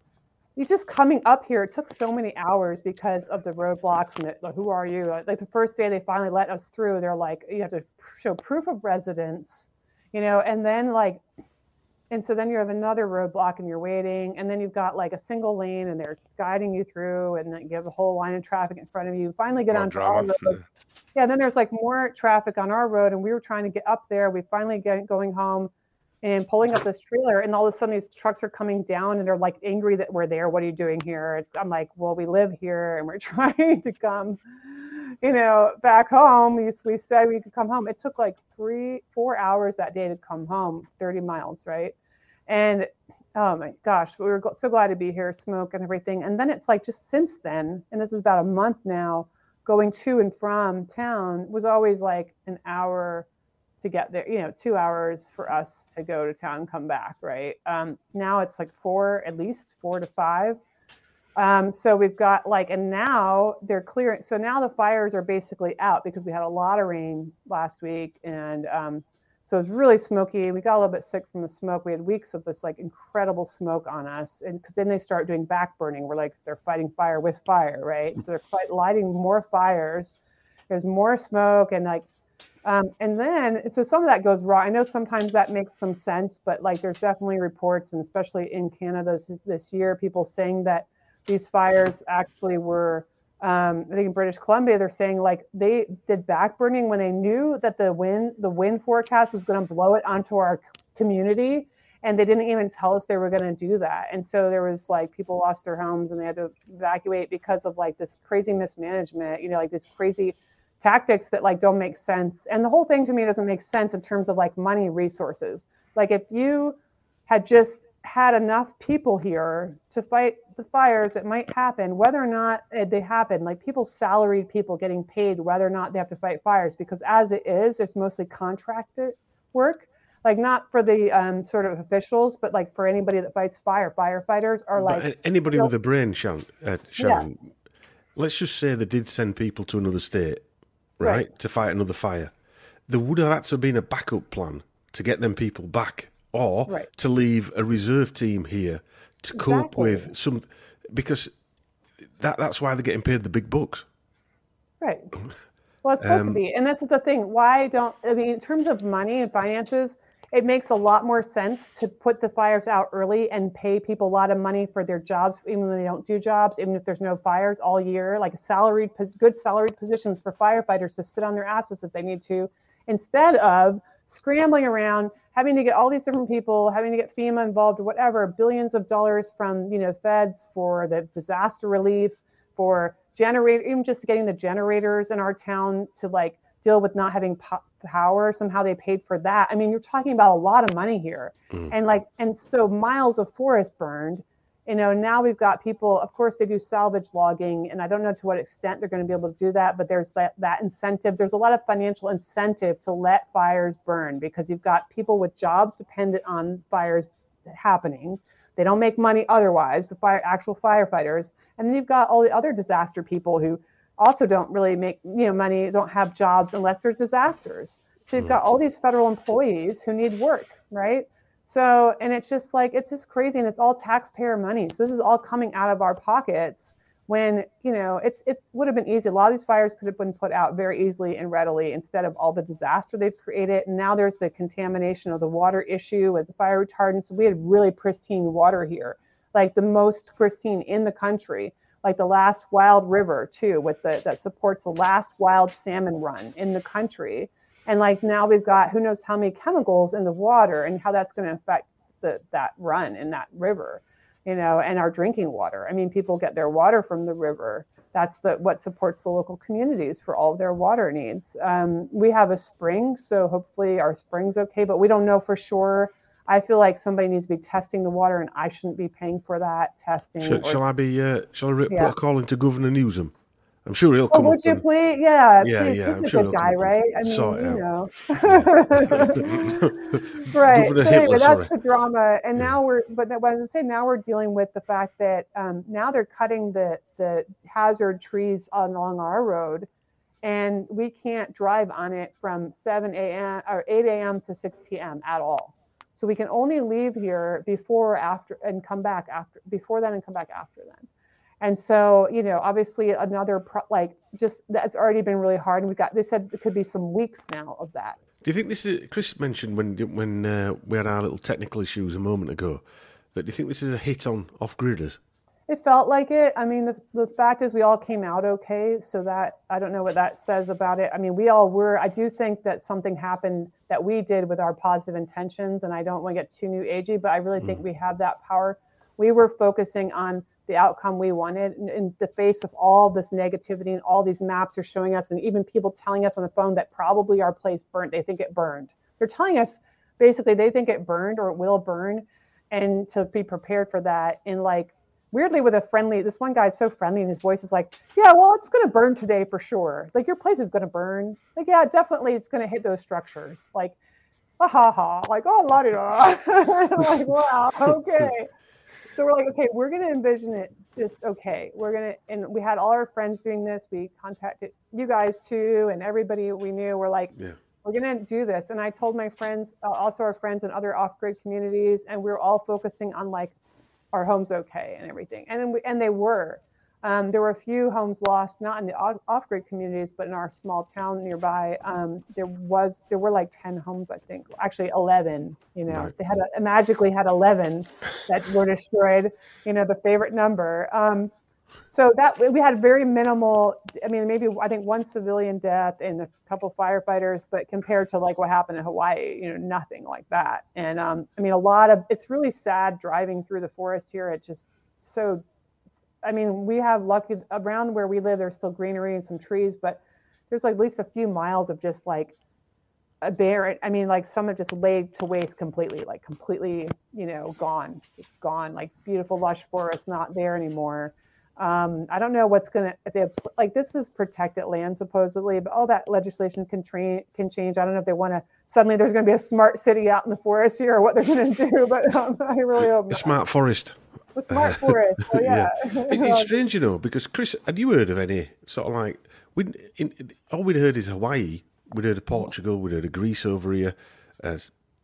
you just coming up here, it took so many hours because of the roadblocks and the, like, who are you? Like the first day they finally let us through, they're like, you have to show proof of residence, you know, and then like, and so then you have another roadblock and you're waiting, and then you've got like a single lane and they're guiding you through, and then you have a whole line of traffic in front of you. Finally get onto our road. Yeah, then there's like more traffic on our road, and we were trying to get up there. We finally get going home and pulling up this trailer, and all of a sudden these trucks are coming down and they're like angry that we're there. What are you doing here? It's, I'm like, well, we live here and we're trying to come, you know, back home. We, we said we could come home. It took like three, four hours that day to come home, thirty miles, right? And oh my gosh, we were so glad to be here, smoke and everything. And then it's like just since then, and this is about a month now, going to and from town was always like an hour to get there, you know, two hours for us to go to town and come back, right? Um, now it's like four, at least four to five. Um, so we've got like, and now they're clearing. So now the fires are basically out because we had a lot of rain last week, and um, so it was really smoky. We got a little bit sick from the smoke. We had weeks of this like incredible smoke on us. And because then they start doing back burning. We're like, they're fighting fire with fire, right? So they're fight, lighting more fires. There's more smoke, and like, um, and then, so some of that goes wrong. I know sometimes that makes some sense, but like there's definitely reports, and especially in Canada this, this year, people saying that these fires actually were, Um, I think in British Columbia, they're saying like they did back burning when they knew that the wind, the wind forecast was going to blow it onto our community, and they didn't even tell us they were going to do that. And so there was like people lost their homes and they had to evacuate because of like this crazy mismanagement, you know, like this crazy tactics that like don't make sense. And the whole thing to me doesn't make sense in terms of like money resources. Like if you had just had enough people here to fight the fires that might happen, whether or not they happen, like people, salaried people getting paid, whether or not they have to fight fires, because as it is, there's mostly contracted work, like not for the um, sort of officials, but like for anybody that fights fire. Firefighters are like... But anybody you know, with a brain, Sharon, uh, Sharon yeah. let's just say they did send people to another state, right, right, to fight another fire. There would have had to have been a backup plan to get them people back, or right. to leave a reserve team here to exactly. cope with some, because that that's why they're getting paid the big bucks. Right. Well, it's supposed Um, to be. And that's the thing. Why don't, I mean, in terms of money and finances, it makes a lot more sense to put the fires out early and pay people a lot of money for their jobs, even when they don't do jobs, even if there's no fires all year, like salaried, good salaried positions for firefighters to sit on their asses if they need to, instead of scrambling around, having to get all these different people, having to get FEMA involved or whatever, billions of dollars from, you know, feds for the disaster relief, for generate, even just getting the generators in our town to like deal with not having po- power. Somehow they paid for that. I mean, you're talking about a lot of money here. Mm. And like, and so miles of forest burned, You know, now we've got people, of course, they do salvage logging, and I don't know to what extent they're going to be able to do that, but there's that, that incentive. There's a lot of financial incentive to let fires burn because you've got people with jobs dependent on fires happening. They don't make money otherwise, the fire, actual firefighters. And then you've got all the other disaster people who also don't really make, you know, money, don't have jobs unless there's disasters. So you've got all these federal employees who need work, right? So, and it's just like, it's just crazy, and it's all taxpayer money. So this is all coming out of our pockets when, you know, it's, it would have been easy. A lot of these fires could have been put out very easily and readily instead of all the disaster they've created. And now there's the contamination of the water issue with the fire retardants. We had really pristine water here, like the most pristine in the country, like the last wild river too, with the, that supports the last wild salmon run in the country. And like now we've got who knows how many chemicals in the water and how that's going to affect the, that run in that river, you know, and our drinking water. I mean, people get their water from the river. That's the what supports the local communities for all of their water needs. Um, we have a spring, so hopefully our spring's okay, but we don't know for sure. I feel like somebody needs to be testing the water, and I shouldn't be paying for that testing. Shall, or, shall I be? Uh, shall I re- Yeah. put a call into Governor Newsom? I'm sure he'll Oh, come would up. you and- please? Yeah, Yeah, please. yeah, I'm He's sure a he'll good come guy, up and right? I mean, sort it you know. out. Right. Governor So Hitler, anyway, sorry. that's the drama. And Yeah. now we're, but what I was saying, now we're dealing with the fact that um, now they're cutting the the hazard trees on, along our road, and we can't drive on it from seven a.m. or eight a.m. to six p.m. at all. So we can only leave here before or after and come back after, before then and come back after then. And so, you know, obviously another, pro- like, just that's already been really hard. And we've got, they said it could be some weeks now of that. Do you think this is? Chris mentioned when when uh, we had our little technical issues a moment ago. That do you think this is a hit on off-gridders? It felt like it. I mean, the, the fact is we all came out okay. So that, I don't know what that says about it. I mean, we all were, I do think that something happened that we did with our positive intentions. And I don't want to get too new agey, but I really think we have that power. We were focusing on the outcome we wanted in, in the face of all this negativity, and all these maps are showing us, and even people telling us on the phone that probably our place burnt. They think it burned. They're telling us basically they think it burned or it will burn, and to be prepared for that. And like weirdly with a friendly, this one guy's so friendly and his voice is like, yeah, well, it's going to burn today for sure. Like your place is going to burn. Like, yeah, definitely it's going to hit those structures. Like, ha ha ha. Like, oh, la di da. Like, wow, okay. So we're like, okay, we're going to envision it just okay. We're going to, and we had all our friends doing this. We contacted you guys too, and everybody we knew. We're like, Yeah. we're going to do this. And I told my friends, uh, also our friends in other off-grid communities, and we were all focusing on like our homes okay and everything. And then we, and they were. Um, there were a few homes lost, not in the off- off-grid communities, but in our small town nearby. Um, there was, there were like ten homes, I think, actually eleven. You know, Right. they had a, magically had eleven that were destroyed. You know, the favorite number. Um, so that we had very minimal. I mean, maybe I think one civilian death and a couple firefighters, but compared to like what happened in Hawaii, you know, nothing like that. And um, I mean, a lot of it's really sad driving through the forest here. It's just so. I mean, we have lucky around where we live, there's still greenery and some trees, but there's like at least a few miles of just like a barren. I mean, like some have just laid to waste completely, like completely, you know, gone, just gone, like beautiful lush forest, not there anymore. Um, I don't know what's going to, if they have, like this is protected land supposedly, but all that legislation can train, can change. I don't know if they want to, suddenly there's going to be a smart city out in the forest here or what they're going to do, but um, I really hope A not. smart forest. A smart forest, so yeah. It, it's strange, you know, because Chris, had you heard of any sort of like we? In, in, all we'd heard is Hawaii. We'd heard of Portugal. We'd heard of Greece over here, uh,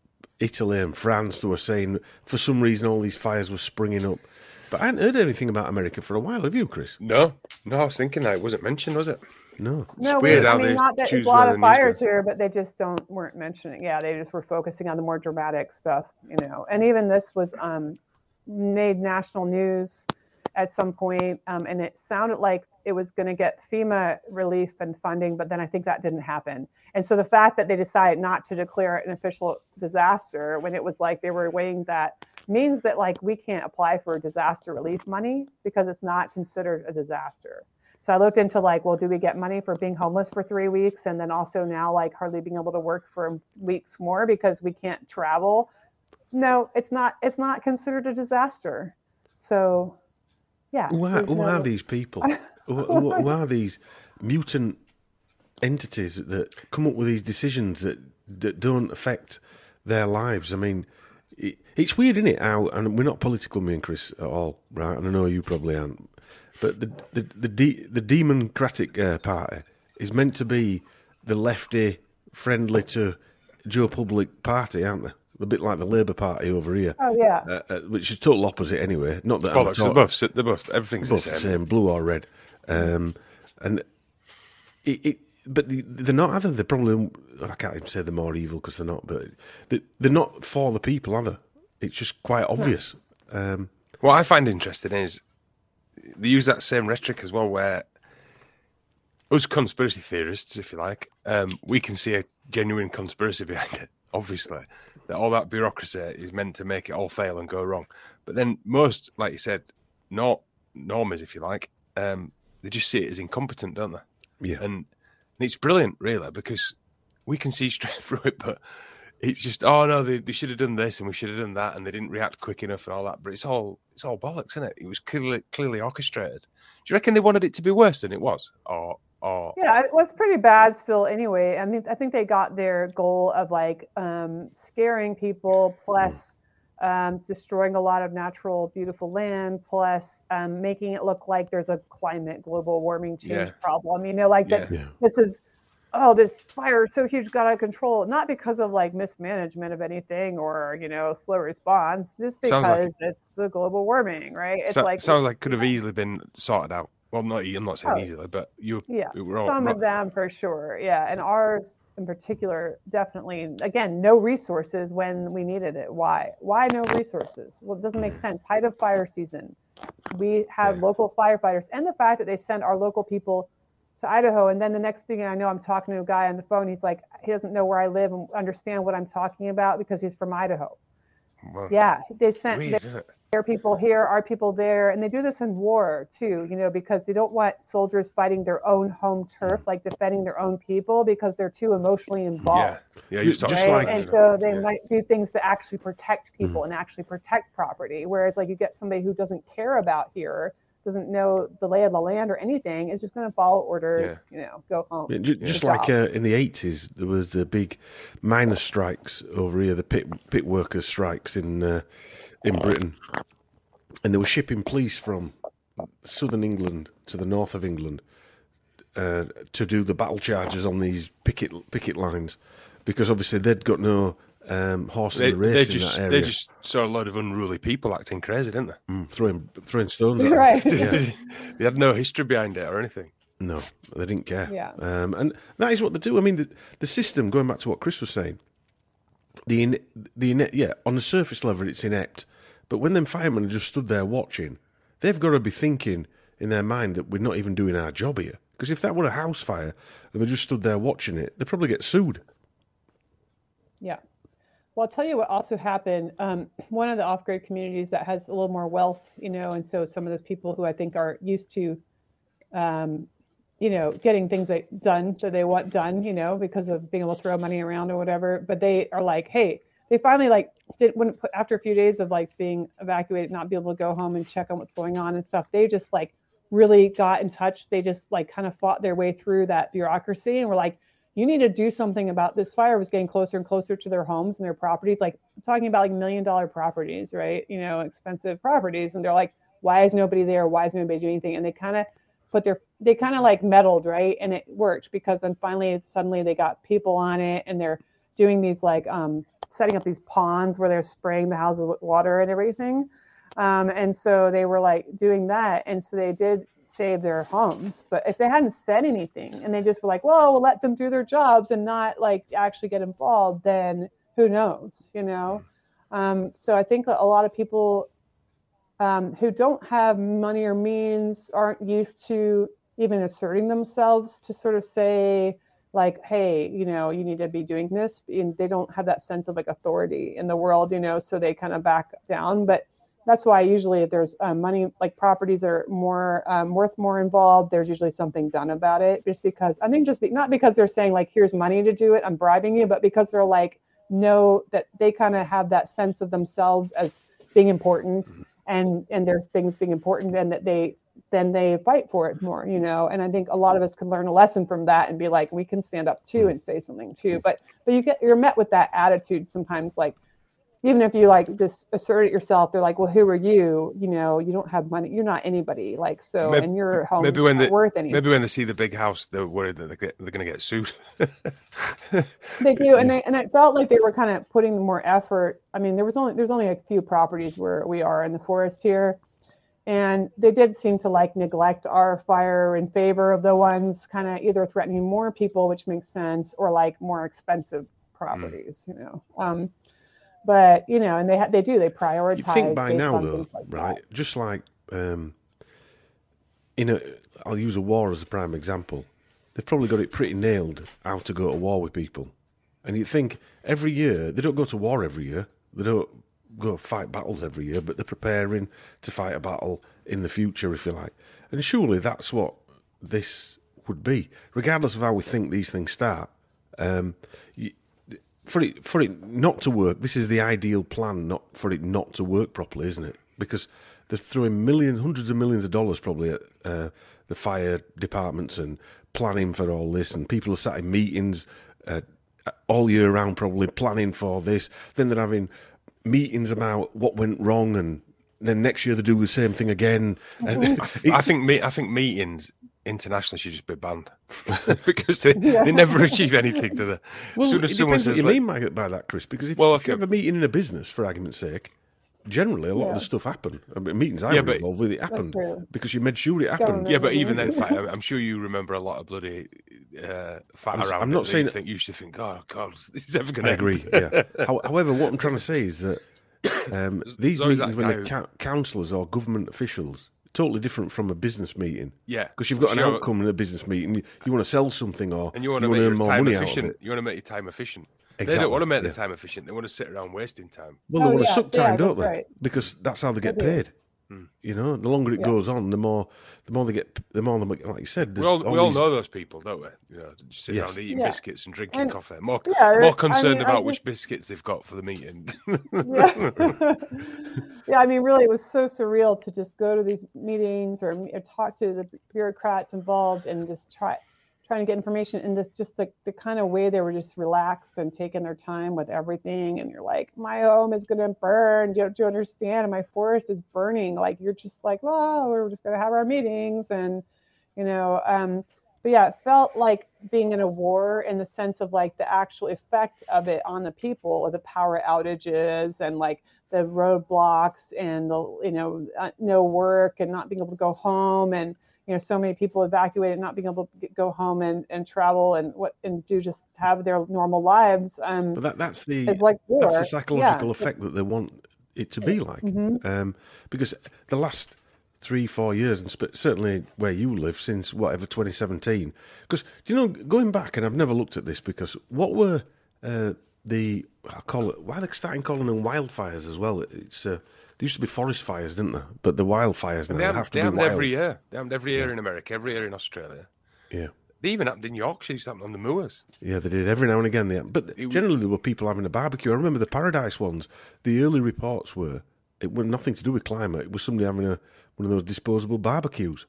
Italy and France. They were saying for some reason all these fires were springing up, but I hadn't heard anything about America for a while. Have you, Chris? No, no, I was thinking that it wasn't mentioned, was it? No. No, It's we, weird I how mean, they not that choose there's a lot where of the news fires goes. here, but they just don't weren't mentioning. Yeah, they just were focusing on the more dramatic stuff, you know. And even this was um, made national news at some point, um, and it sounded like it was going to get FEMA relief and funding, but then I think that didn't happen. And so the fact that they decided not to declare it an official disaster when it was like they were weighing that means that like we can't apply for disaster relief money because it's not considered a disaster. So I looked into like, well, do we get money for being homeless for three weeks? And then also now like hardly being able to work for weeks more because we can't travel. No, it's not, it's not considered a disaster. so, yeah. Who are, there's who no- are these people? who, who, who are these mutant entities that come up with these decisions that, that don't affect their lives? I mean, it, it's weird, isn't it? How, and we're not political, me and Chris, at all, right? And I know you probably aren't. But the the the, de- the Democratic uh, Party is meant to be the lefty, friendly to Joe Public party, aren't they? A bit like the Labour Party over here. Oh, yeah. Uh, uh, which is total opposite anyway. Not that I'm Bollocks. talking- They're both. They're both. Everything's both the the same. same, blue or red. Um, and it, it, but the, they're not either. They're probably, I can't even say they're more evil because they're not. But they, they're not for the people either. It's just quite obvious. Um, What I find interesting is they use that same rhetoric as well, where us conspiracy theorists, if you like, um, we can see a genuine conspiracy behind it. Obviously, that all that bureaucracy is meant to make it all fail and go wrong. But then most, like you said, not normies, if you like, um, they just see it as incompetent, don't they? yeah. And, and it's brilliant, really, because we can see straight through it, but it's just, oh no, they, they should have done this and we should have done that, and they didn't react quick enough and all that. But it's all it's all bollocks, isn't it? It was clearly clearly orchestrated. Do you reckon they wanted it to be worse than it was, or or Yeah, it was pretty bad still anyway. I mean, I think they got their goal of like um, scaring people, plus um, destroying a lot of natural, beautiful land, plus um, making it look like there's a climate, global warming change Yeah. problem. You know, like that. Yeah. This is, oh, this fire is so huge, got out of control. Not because of like mismanagement of anything or you know slow response, just Sounds because like- it's the global warming, right? It's so, like sounds like could have easily been sorted out. Well, not I'm not saying Oh. easily, but you Yeah, we were all, some of them for sure. Yeah, and ours in particular, definitely. Again, no resources when we needed it. Why? Why no resources? Well, it doesn't make sense. Height of fire season, we have Yeah. local firefighters, and the fact that they send our local people to Idaho, and then the next thing I know, I'm talking to a guy on the phone. He's like, he doesn't know where I live and understand what I'm talking about because he's from Idaho. well, Yeah, they sent weird, isn't it? their people here, our people there, and they do this in war too, you know, because they don't want soldiers fighting their own home turf, like defending their own people, because they're too emotionally involved. Yeah, yeah, you Just talking Right? like- and so they yeah. might do things to actually protect people and actually protect property. Whereas, like, you get somebody who doesn't care about here, doesn't know the lay of the land or anything, is just going to follow orders, you know, go home. Yeah, ju- just Good like job. uh, in the eighties, there was the big miners' strikes over here, the pit pit workers' strikes in uh, in Britain, and they were shipping police from southern England to the north of England uh, to do the battle charges on these picket picket lines, because obviously they'd got no um, horse They, in the they race in just that they area, just saw a load of unruly people acting crazy, didn't they? Mm, throwing throwing stones. At them. Right. Yeah. They had no history behind it or anything. No, they didn't care. Yeah. Um, and that is what they do. I mean, the, the system, going back to what Chris was saying, the in, the ine- yeah, on the surface level, it's inept. But when them firemen are just stood there watching, they've got to be thinking in their mind that we're not even doing our job here. Because if that were a house fire and they just stood there watching it, they'd probably get sued. Yeah. Well, I'll tell you what also happened. Um, one of the off-grid communities that has a little more wealth, you know, and so some of those people who I think are used to, um, you know, getting things like done that they want done, you know, because of being able to throw money around or whatever. But they are like, hey, they finally like did when after a few days of like being evacuated, not be able to go home and check on what's going on and stuff. They just like really got in touch. They just like kind of fought their way through that bureaucracy and were like, you need to do something about this. Fire was getting closer and closer to their homes and their properties. Like I'm talking about like million dollar properties, right? You know, expensive properties. And they're like, why is nobody there? Why is nobody doing anything? And they kind of put their, they kind of like meddled, right? And it worked because then finally, suddenly they got people on it and they're doing these like, um, setting up these ponds where they're spraying the houses with water and everything. Um, and so they were like doing that. And so they did save their homes. But if they hadn't said anything and they just were like, well, we'll let them do their jobs and not like actually get involved, then who knows, you know? Um, so I think a lot of people um, who don't have money or means aren't used to even asserting themselves to sort of say like, hey, you know, you need to be doing this. And they don't have that sense of like authority in the world, you know, so they kind of back down. But that's why usually if there's um, money, like properties are more um, worth more involved, there's usually something done about it. Just because I think just be, not because they're saying like, here's money to do it, I'm bribing you, but because they're like, know that they kind of have that sense of themselves as being important and and there's things being important, and that they then they fight for it more, you know. And I think a lot of us can learn a lesson from that and be like, we can stand up too and say something too. But but you get you're met with that attitude sometimes, like even if you like just assert it yourself, they're like, well, who are you? You know, you don't have money, you're not anybody. Like so, maybe, and your home maybe when not they, worth anything. Maybe when they see the big house, they're worried that they get, they're going to get sued. They do, and they, and it felt like they were kind of putting more effort. I mean, there was only there's only a few properties where we are in the forest here, and they did seem to like neglect our fire in favor of the ones kind of either threatening more people, which makes sense, or like more expensive properties, mm. you know. Um, but you know, and they ha- they do they prioritize. You think by now though, like right? that. Just like um, in a, I'll use a war as a prime example. They've probably got it pretty nailed how to go to war with people. And you think every year, they don't go to war every year. They don't go fight battles every year, but they're preparing to fight a battle in the future, if you like. And surely that's what this would be. Regardless of how we think these things start, um, you, for it for it not to work, this is the ideal plan not for it not to work properly, isn't it? Because they're throwing millions, hundreds of millions of dollars probably at uh, the fire departments and planning for all this, and people are sat in meetings uh, all year round probably planning for this. Then they're having meetings about what went wrong, and then next year they do the same thing again. And I, I think me, I think meetings internationally should just be banned because they, yeah. they never achieve anything, do they? Well, as soon as it someone depends says, what you like, mean by, by that, Chris, because if, well, if you have a meeting in a business, for argument's sake, generally a lot yeah. of the stuff happened. I mean, meetings I yeah, were but, involved with, it happened because you made sure it happened. Yeah, but even then, I'm sure you remember a lot of bloody uh, fat I'm, around. I'm not saying you, think, you used to think, oh God, this is ever going to. I end. agree. Yeah. However, what I'm trying to say is that um, these There's meetings when guy they're who... ca- councillors or government officials, totally different from a business meeting. Yeah, because you've got an sure. outcome in a business meeting. You, you want to sell something, or and you want you to want make to earn your more time money efficient. out of it. You want to make your time efficient. Exactly. They don't want to make yeah. the time efficient. They want to sit around wasting time. Well, they oh, want yeah. to suck time, yeah, don't they? Right. Because that's how they get they paid. Hmm. You know, the longer it yeah. goes on, the more, the more they get, the more they, like you said. We all, all we all these... know those people, don't we? You know, just sitting Yes. around eating yeah. biscuits and drinking and, coffee. More, yeah, more concerned I mean, about just... which biscuits they've got for the meeting. yeah. yeah, I mean, really, it was so surreal to just go to these meetings or, or talk to the bureaucrats involved and just try trying to get information, and this just the, the kind of way they were just relaxed and taking their time with everything. And you're like, my home is going to burn. Do you, do you understand? And my forest is burning. Like, you're just like, well, we're just going to have our meetings. And, you know, um, but yeah, it felt like being in a war in the sense of like the actual effect of it on the people, of the power outages and like the roadblocks and the, you know, uh, no work and not being able to go home, and, you know, so many people evacuated, not being able to get, go home and, and travel and what and do just have their normal lives. Um, but that, that's the it's like war. that's the psychological yeah. effect that they want it to be like. Mm-hmm. Um, because the last three, four years, and sp- certainly where you live since whatever twenty seventeen. Because do you know, going back, and I've never looked at this, because what were uh, the I call it? Why are they starting calling them wildfires as well? It's uh, there used to be forest fires, didn't there? But the wildfires now they have, have to they be happen wild. every year. They happen every year yeah. in America, every year in Australia. Yeah. They even happened in Yorkshire. It used to happen on the moors. Yeah, they did every now and again. They, but it, generally, there were people having a barbecue. I remember the Paradise ones. The early reports were it was nothing to do with climate. It was somebody having a one of those disposable barbecues.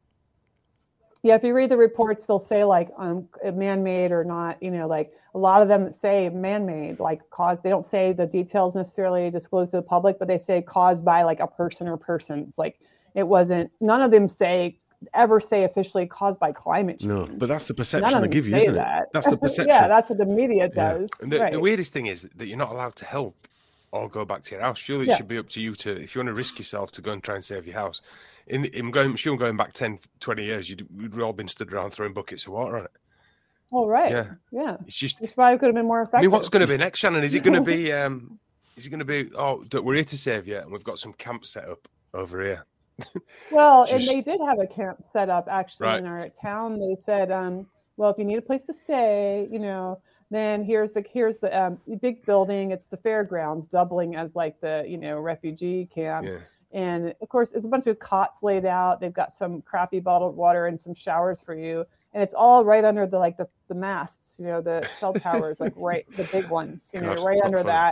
Yeah, if you read the reports, they'll say like um, man-made or not. You know, like a lot of them say man-made, like caused. They don't say the details necessarily disclosed to the public, but they say caused by like a person or persons. Like it wasn't. None of them say ever say officially caused by climate change. No, but that's the perception they give you, say isn't that. it? That's the perception. Yeah, that's what the media Yeah. does. And the, right. the weirdest thing is that you're not allowed to help or go back to your house. Surely it Yeah. should be up to you to, if you want to risk yourself to go and try and save your house. In, in going, sure, going back ten, twenty years, you'd, we'd all been stood around throwing buckets of water on it. Oh, right. Yeah. Yeah. It's just, Which probably could have been more effective. I mean, what's going to be next, Shannon? Is it going to be, um, is it going to be, oh, we're here to save you, and we've got some camps set up over here? Well, Just- and they did have a camp set up actually Right. in our town. They said, um, well, if you need a place to stay, you know, then here's the here's the um, big building. It's the fairgrounds, doubling as like the, you know, refugee camp. Yeah. And of course, it's a bunch of cots laid out. They've got some crappy bottled water and some showers for you. And it's all right under the like the, the masts, you know, the cell towers, like right the big ones, you know, God, right it's not under funny. that. Yeah.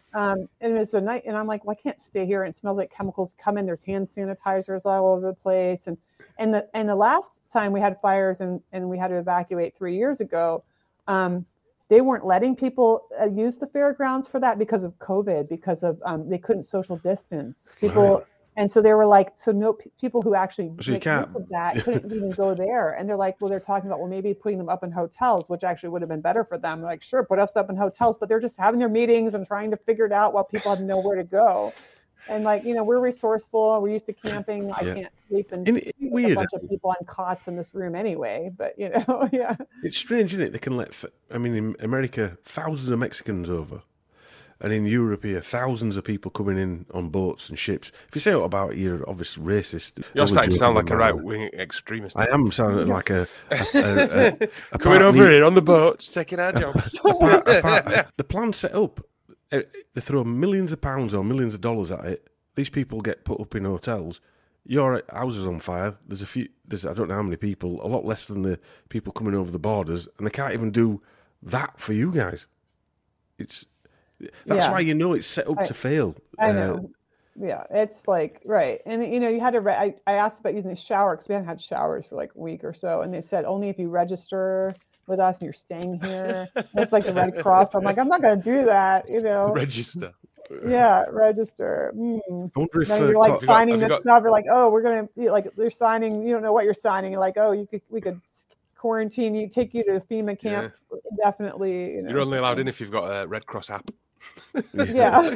Um, and it's a night, and I'm like, well, I can't stay here. And it smells like chemicals come in. There's hand sanitizers all over the place. And and the and the last time we had fires and, and we had to evacuate three years ago, um, they weren't letting people uh, use the fairgrounds for that because of COVID, because of um, they couldn't social distance. People, Right. and so they were like, so no p- people who actually So you make can't- use of that couldn't even go there. And they're like, well, they're talking about, well, maybe putting them up in hotels, which actually would have been better for them. Like, sure, put us up in hotels, but they're just having their meetings and trying to figure it out while people have nowhere to go. And like, you know, we're resourceful. We're used to camping. I Yeah. can't sleep in Isn't it with weird? a bunch of people on cots in this room anyway. But you know, yeah, It's strange, isn't it? They can let, th- I mean, in America, thousands of Mexicans over. And in Europe here, thousands of people coming in on boats and ships. If you say what about it, you're obviously racist. You're Always starting to sound joking like a about right wing extremist. it. I am sounding like a... a, a, a, a Coming part over me- here on the boat, taking our jobs. apart, apart, the plan set up, uh, they throw millions of pounds or millions of dollars at it. These people get put up in hotels. Your house is on fire. There's a few. There's I don't know how many people. A lot less than the people coming over the borders, and they can't even do that for you guys. It's that's Yeah. why you know it's set up I- to fail. I Uh, know. Yeah, it's like right, and you know, you had to. Re- I I asked about using the shower because we hadn't had showers for like a week or so, and they said only if you register with us and you're staying here. And it's like the Red Cross. I'm like, I'm not going to do that, you know. Register. Yeah, register. Mm. I wonder if Then uh, you're like co- you got- signing have you this got- stuff. You're like, oh, we're gonna you know, like you're signing. You don't know what you're signing. You're like, oh, you could we could quarantine you, take you to FEMA camp indefinitely. You know, You're only allowed in if you've got a Red Cross app. Yeah.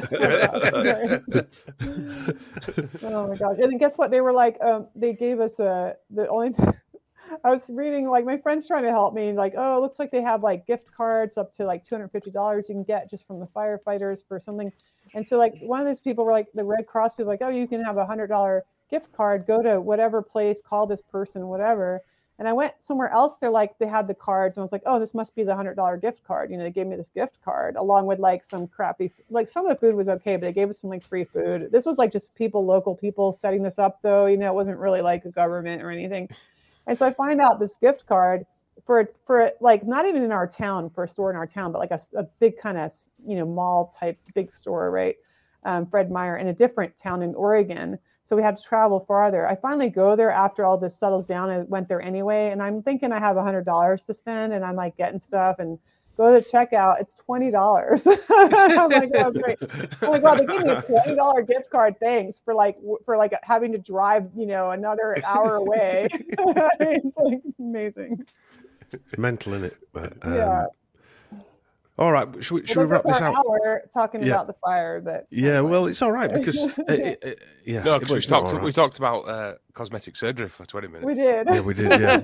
Oh my gosh! And then guess what? They were like, um, they gave us a the only. I was reading like my friend's trying to help me. Like, oh, it looks like they have like gift cards up to like two hundred fifty dollars you can get just from the firefighters for something. And so like one of those people were like the Red Cross people, like, oh, you can have a hundred dollar gift card. Go to whatever place, call this person, whatever. And I went somewhere else. They're like, they had the cards, and I was like, oh, this must be the hundred dollar gift card. You know, they gave me this gift card along with like some crappy, like some of the food was okay, but they gave us some like free food. This was like just people, local people setting this up, though. You know, it wasn't really like a government or anything. And so I find out this gift card for for like not even in our town, for a store in our town, but like a, a big kind of you know mall type big store, right? Um, Fred Meyer in a different town in Oregon. So we had to travel farther. I finally go there after all this settles down. I went there anyway, and I'm thinking I have a hundred dollars to spend, and I'm like getting stuff and go to the checkout. It's twenty dollars. I'm like, oh great. I'm like, wow, they gave me a twenty dollar gift card. Thanks for like for like having to drive, you know, another hour away. It's like amazing. mental in it. But, um, Yeah. All right, should we, should Well, we wrap that's this our out? hour talking Yeah. about the fire, but Yeah, anyway. well, it's all right because uh, it, it, yeah, No, it- because we it's not talked all right. we talked about uh, cosmetic surgery for twenty minutes. we did. Yeah, we did. Yeah.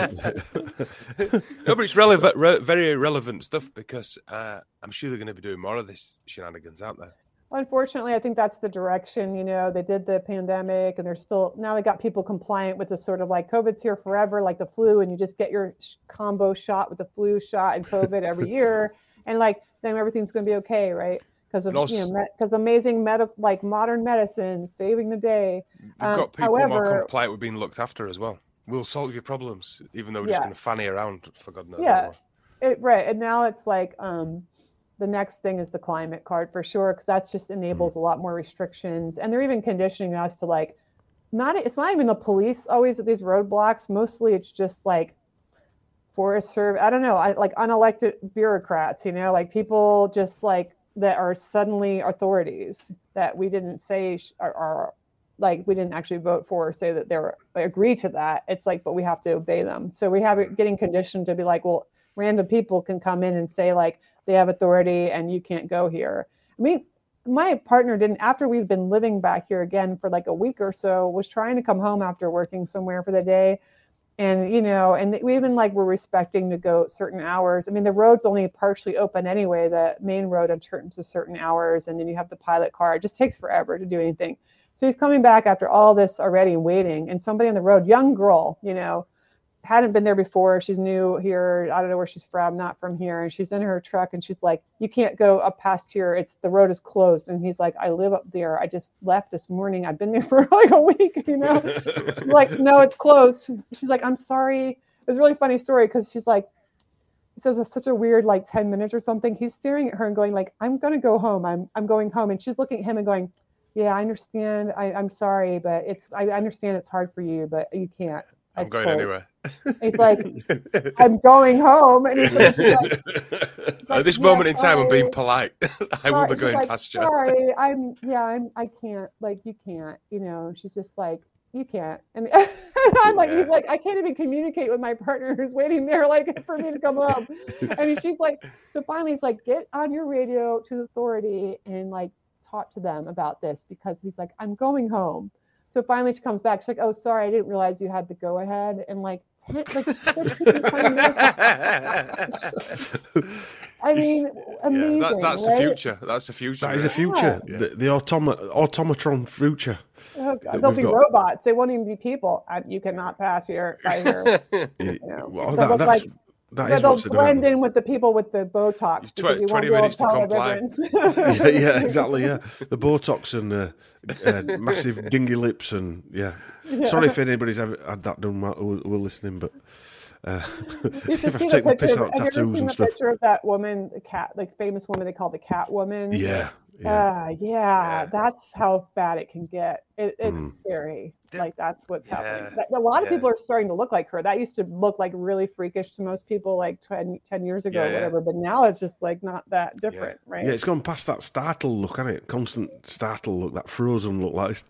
No, but it's relevant, re- very relevant stuff because uh, I'm sure they're going to be doing more of this shenanigans out there. Unfortunately, I think that's the direction. You know, they did the pandemic, and they're still now they got people compliant with the sort of like COVID's here forever, like the flu, and you just get your sh- combo shot with the flu shot and COVID every year, and like then everything's going to be okay, right? Because of And also- you know because amazing medical like modern medicine saving the day. You've Um, got people more however- compliant with being looked after as well. We'll solve your problems, even though we're just Yeah. going to fanny around for God knows. Yeah. how long. It, right, and now it's like um, the next thing is the climate card for sure, because that's just enables a lot more restrictions, and they're even conditioning us to like, not it's not even the police always at these roadblocks. Mostly it's just like Forest Service. I don't know, I like unelected bureaucrats. You know, like people just like that are suddenly authorities that we didn't say sh- are, are like we didn't actually vote for or say that they were agree to that. It's like, but we have to obey them. So we have it getting conditioned to be like, well, random people can come in and say like they have authority and you can't go here. I mean, my partner didn't, after we've been living back here again for like a week or so, was trying to come home after working somewhere for the day. And, you know, and we even like were respecting to go certain hours. I mean, the road's only partially open anyway, the main road in terms of certain hours. And then you have the pilot car. It just takes forever to do anything. So he's coming back after all this already and waiting. And somebody on the road, young girl, you know, hadn't been there before. She's new here. I don't know where she's from, not from here. And she's in her truck and she's like, you can't go up past here. It's the road is closed. And he's like, I live up there. I just left this morning. I've been there for like a week, you know, like, no, it's closed. She's like, I'm sorry. It was a really funny story because she's like, says it's such a weird like ten minutes or something. He's staring at her and going like, I'm gonna go home. I'm I'm going home. And she's looking at him and going, yeah, I understand. I, I'm sorry, but it's I understand it's hard for you, but you can't. I'm It's going cold. anywhere. He's like, I'm going home. And he's like, she's like, At this yeah, moment in time, I'm sorry. being polite. I will Sorry. be She's going like, past you. sorry, I'm yeah, I'm I can't, like you can't, you know. And she's just like, you can't. And, and I'm like, Yeah. he's like, I can't even communicate with my partner who's waiting there like for me to come home. And she's like, so finally he's like, get on your radio to the authority and like talk to them about this, because he's like, I'm going home. So finally she comes back. She's like, oh, sorry, I didn't realize you had the go ahead. And like, ten, like fifteen, twenty minutes. I mean, amazing. Yeah, that, that's right? the future. That's the future. That is the future. Yeah. The, the automa- automatron future. Oh, God. that They'll we've be got. robots. They won't even be people. I, you cannot pass here by here. Yeah, You know, well, so that, they'll, that's, like, that but is they'll what's blend in in with the people with the Botox. You've because tw- you won't twenty be able minutes to tell the comply. difference. yeah, yeah, exactly. Yeah, the Botox and uh, uh, massive dingy lips and yeah. Yeah. Sorry if anybody's ever had that done while we're we're listening, but uh, You should if I've see the taken the piss picture. out Have you ever tattoos seen and the stuff. picture of that woman, the cat, like famous woman they call the cat woman? Yeah, yeah. Uh, yeah, Yeah. that's how bad it can get. It, it's Mm. scary. Did- Like that's what's Yeah. happening. That, a lot of Yeah. people are starting to look like her. That used to look like really freakish to most people like ten, ten years ago Yeah, or yeah. whatever. But now it's just like not that different, right? Yeah, it's gone past that startle look, hasn't it? Constant startle look, that frozen look like.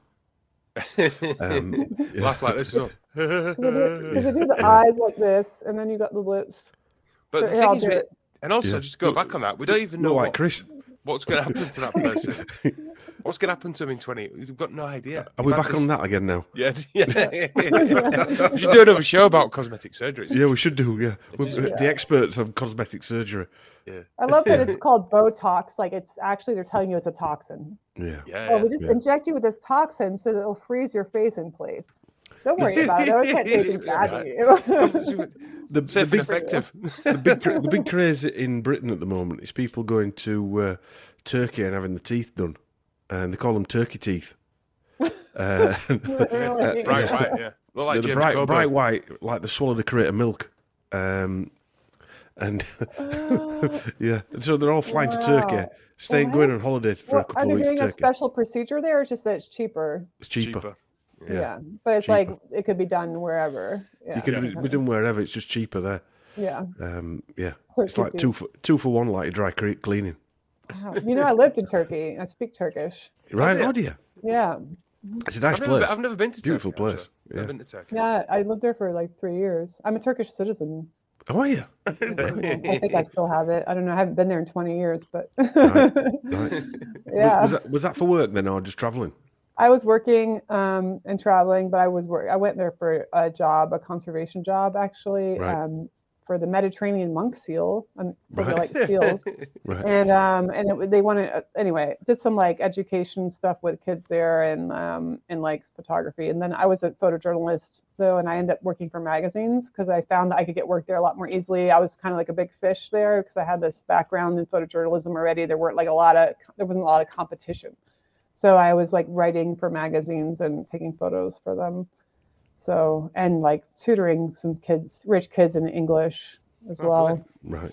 Um, yeah. Laugh like this. as well. Because they do the eyes like this, and then you got the lips. But the So, yeah, I'll thing is, do we, it. and also Yeah. just to go back on that, we don't even know Not like what, Chris. what's going to happen to that person. What's going to happen to him in twenty? We've got no idea. Are we In fact, back on that again now? Yeah, yeah. We should do another show about cosmetic surgeries. Yeah, we should do. Yeah, we Yeah. the experts of cosmetic surgery. I love that it's called Botox. Like it's actually they're telling you it's a toxin. Yeah, Yeah, Oh, we just Yeah. inject you with this toxin so that it'll freeze your face in place. Don't worry about it. I can't do anything bad to you. the, the safe and big effective. the big cra- the big craze in Britain at the moment is people going to uh, Turkey and having the teeth done, and they call them turkey teeth. Uh, Really? Bright white, yeah. Look like they're the James bright, Coburn. bright white, like they swallowed a crate of milk. Um, and yeah, so they're all flying to Turkey, Wow. staying, What? going on holiday for a What, couple are of they weeks. doing to a Turkey. special procedure there, or it's just that it's cheaper? It's cheaper. Cheaper. Yeah, Yeah. but it's Cheaper. like it could be done wherever. Yeah. You can be, be done wherever. It's just cheaper there. Yeah. Um, yeah, Turkey it's like teeth. two for two for one, like dry cre- cleaning. Wow. You know, I lived in Turkey. I speak Turkish. Right? yeah. Oh dear, Yeah. it's a nice I've never, place. I've never been to Turkey. Beautiful place, actually. yeah. Never been to Turkey. Yeah, I lived there for like three years. I'm a Turkish citizen. Oh, are you? I think I still have it. I don't know. I haven't been there in twenty years, but Right. yeah. Was that was that for work then, or just travelling? I was working um, and traveling, but I was work. I went there for a job, a conservation job, actually, Right. um, for the Mediterranean monk seal. I'm really Right. like seals, Right. and um, and it, they wanted uh, anyway. Did some like education stuff with kids there, and um, and like photography. And then I was a photojournalist though, and I ended up working for magazines because I found that I could get work there a lot more easily. I was kind of like a big fish there because I had this background in photojournalism already. There weren't like a lot of there wasn't a lot of competition. So I was like writing for magazines and taking photos for them. So, and like tutoring some kids, rich kids in English as Oh, well. brilliant. Right.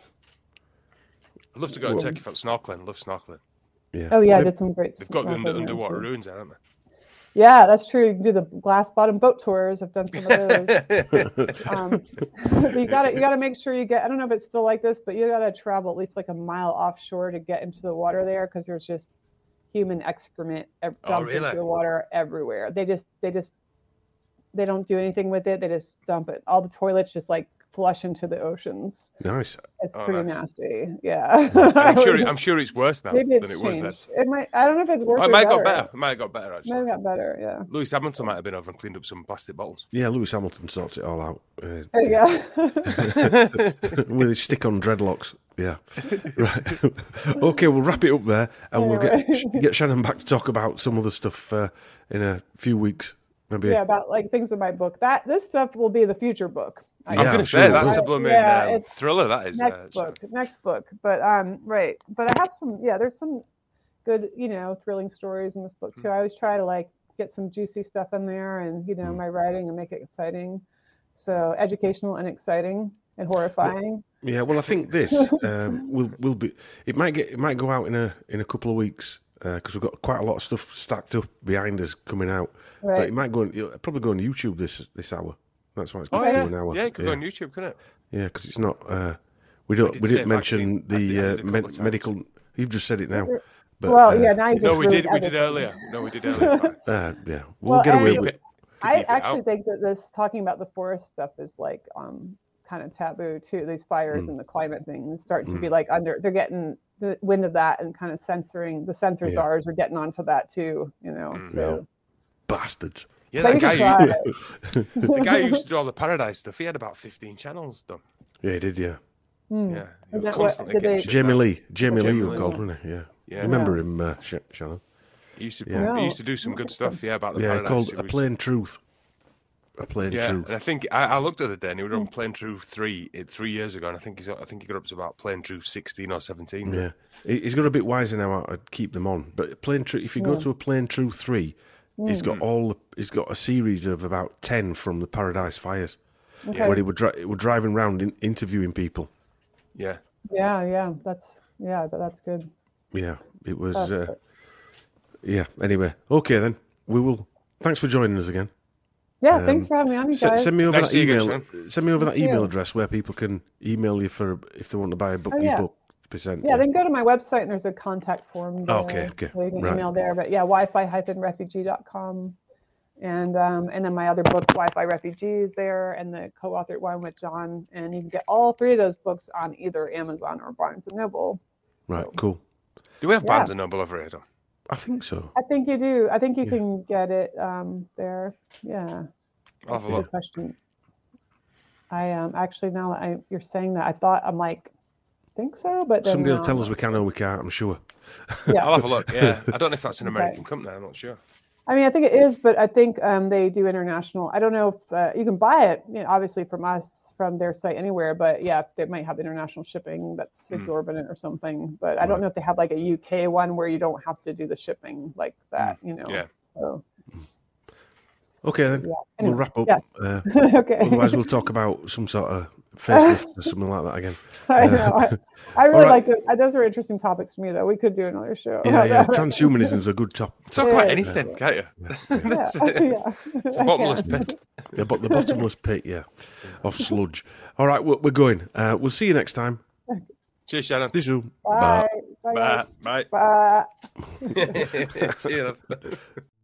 I'd love to go to Turkey for snorkeling. Love snorkeling. Yeah. Oh yeah, I Maybe- did some great. They've got the under, snorkeling there, underwater too. ruins, haven't Yeah, that's true. You can do the glass bottom boat tours. I've done some of those. they? um, but you gotta you gotta make sure you get. I don't know if it's still like this, but you gotta travel at least like a mile offshore to get into the water there because there's just human excrement ev- Oh, dumped really? into the water everywhere. They just they just they don't do anything with it. They just dump it. All the toilets just like flush into the oceans. Nice. It's Oh, pretty nice. nasty. Yeah. I'm sure. It, I'm sure it's worse now Maybe than it's it was then. changed. It might. I don't know if it's worse. Oh, it or might have got better. better. It might have got better It actually. might have got better. Yeah. Lewis Hamilton might have been over and cleaned up some plastic bottles. Yeah, Lewis Hamilton sorts it all out uh, Uh, Yeah. with his stick-on dreadlocks. Yeah. Right. Okay, we'll wrap it up there, and we'll get Anyway. get Shannon back to talk about some other stuff uh, in a few weeks. Maybe. Yeah, about like things in my book. That this stuff will be the future book. I I'm Yeah, going I'm to sure say it that's will. a blooming Yeah, um, it's thriller. That is. next uh, book, next book. But um, right. But I have some. Yeah, there's some good, you know, thrilling stories in this book too. I always try to like get some juicy stuff in there, and you know, my writing and make it exciting. So educational and exciting and horrifying. Yeah, well, I think this um, will will be. It might get. It might go out in a in a couple of weeks because we've got quite a lot of stuff stacked up behind us coming out. Right. But it might go. On, it'll probably go on YouTube this this hour. That's why it's Oh good yeah, for an hour. yeah, it could yeah. go on YouTube, couldn't it? Yeah, because it's not. Uh, we don't. did We say didn't mention vaccine. That's the the end uh, of a couple med- of times. medical. You've just said it now. But, well, uh, yeah, now you just No, we really did. We did edited it. earlier. No, we did earlier. fine. Uh, yeah, we'll Well, get away and- with. Could I keep it actually out. think that this talking about the forest stuff is like um kind of taboo too. These fires Mm. and the climate things start to Mm. be like under. They're getting the wind of that and kind of censoring. The censor Yeah. czars are getting onto that too. You know. Mm. So Bastards. Yeah, They that guy, tried. who, the guy who used to do all the Paradise stuff, he had about fifteen channels done. Yeah, he did. Yeah, Hmm. Yeah, he And was that what- constantly did getting they- shit Jamie done. Lee. Jamie Lee, Jamie you were Lee, called, yeah. wasn't he? Yeah. Yeah. Remember Yeah. him, uh, Sh- Shannon? He used to, Yeah. he used to do some good stuff. Yeah, about the Yeah, Paradise. called It A was- Plain Truth. A Plain Yeah, Truth. and I think I, I looked at the day and he was on Plain Truth three it, three years ago, and I think he's I think he got up to about Plain Truth sixteen or seventeen. Yeah, He- he's got a bit wiser now how to keep them on. But plain truth, if you go Yeah. to a Plain Truth three, he's got all. The, he's got a series of about ten from the Paradise Fires, Okay. where he would dri- were driving around in, interviewing people. Yeah, Yeah, yeah, that's yeah, that, that's good. Yeah, it was. That's Uh, good. yeah. Anyway, okay then. We will. Thanks for joining us again. Yeah, um, thanks for having me on, you Se- guys. send me over Nice that to see you email. again, send me over that Thank email you. address where people can email you for if they want to buy a book. Oh, your yeah. book percent. Yeah, they can go to my website and there's a contact form there. Okay, okay, So you can right. email there. But yeah, wi-fi dash refugee dot com. And um, and then my other book, Wi-Fi Refugees, there, and the co-authored one with John. And you can get all three of those books on either Amazon or Barnes and Noble. Right. Cool. do we have Yeah. Barnes and Noble over here? Though? I think so. I think you do. I think you Yeah. can get it um, there. Yeah. I'll have That's a a good look. question. I um actually now that I, you're saying that, I thought I'm like, think so, but then Somebody will um, tell us we can or we can't. I'm sure. Yeah. I'll have a look. Yeah, I don't know if that's an Okay. American company. I'm not sure. I mean, I think it is, but I think um, they do international. I don't know if uh, you can buy it, you know, obviously from us, from their site anywhere, but yeah, they might have international shipping that's Hmm. exorbitant or something. But I don't Right. know if they have like a U K one where you don't have to do the shipping like that, you know. Hmm. Yeah. So, Okay then. yeah. We'll Anyway, wrap up. yeah. Uh, okay. otherwise, we'll talk about some sort of facelift or something like that again. I know. I, I really right. like it. Uh, Those are interesting topics for me, though. We could do another show. Yeah, yeah. Transhumanism is a good top. Talk Yeah. about anything, can't you? yeah. That's yeah. it. yeah. It's a bottomless pit. The, bo- the bottomless pit, yeah, of sludge. All right, we're, we're going. Uh, we'll see you next time. Cheers, Shannon. See you soon. Bye. Bye. Bye. guys. Bye. Bye. See you. then.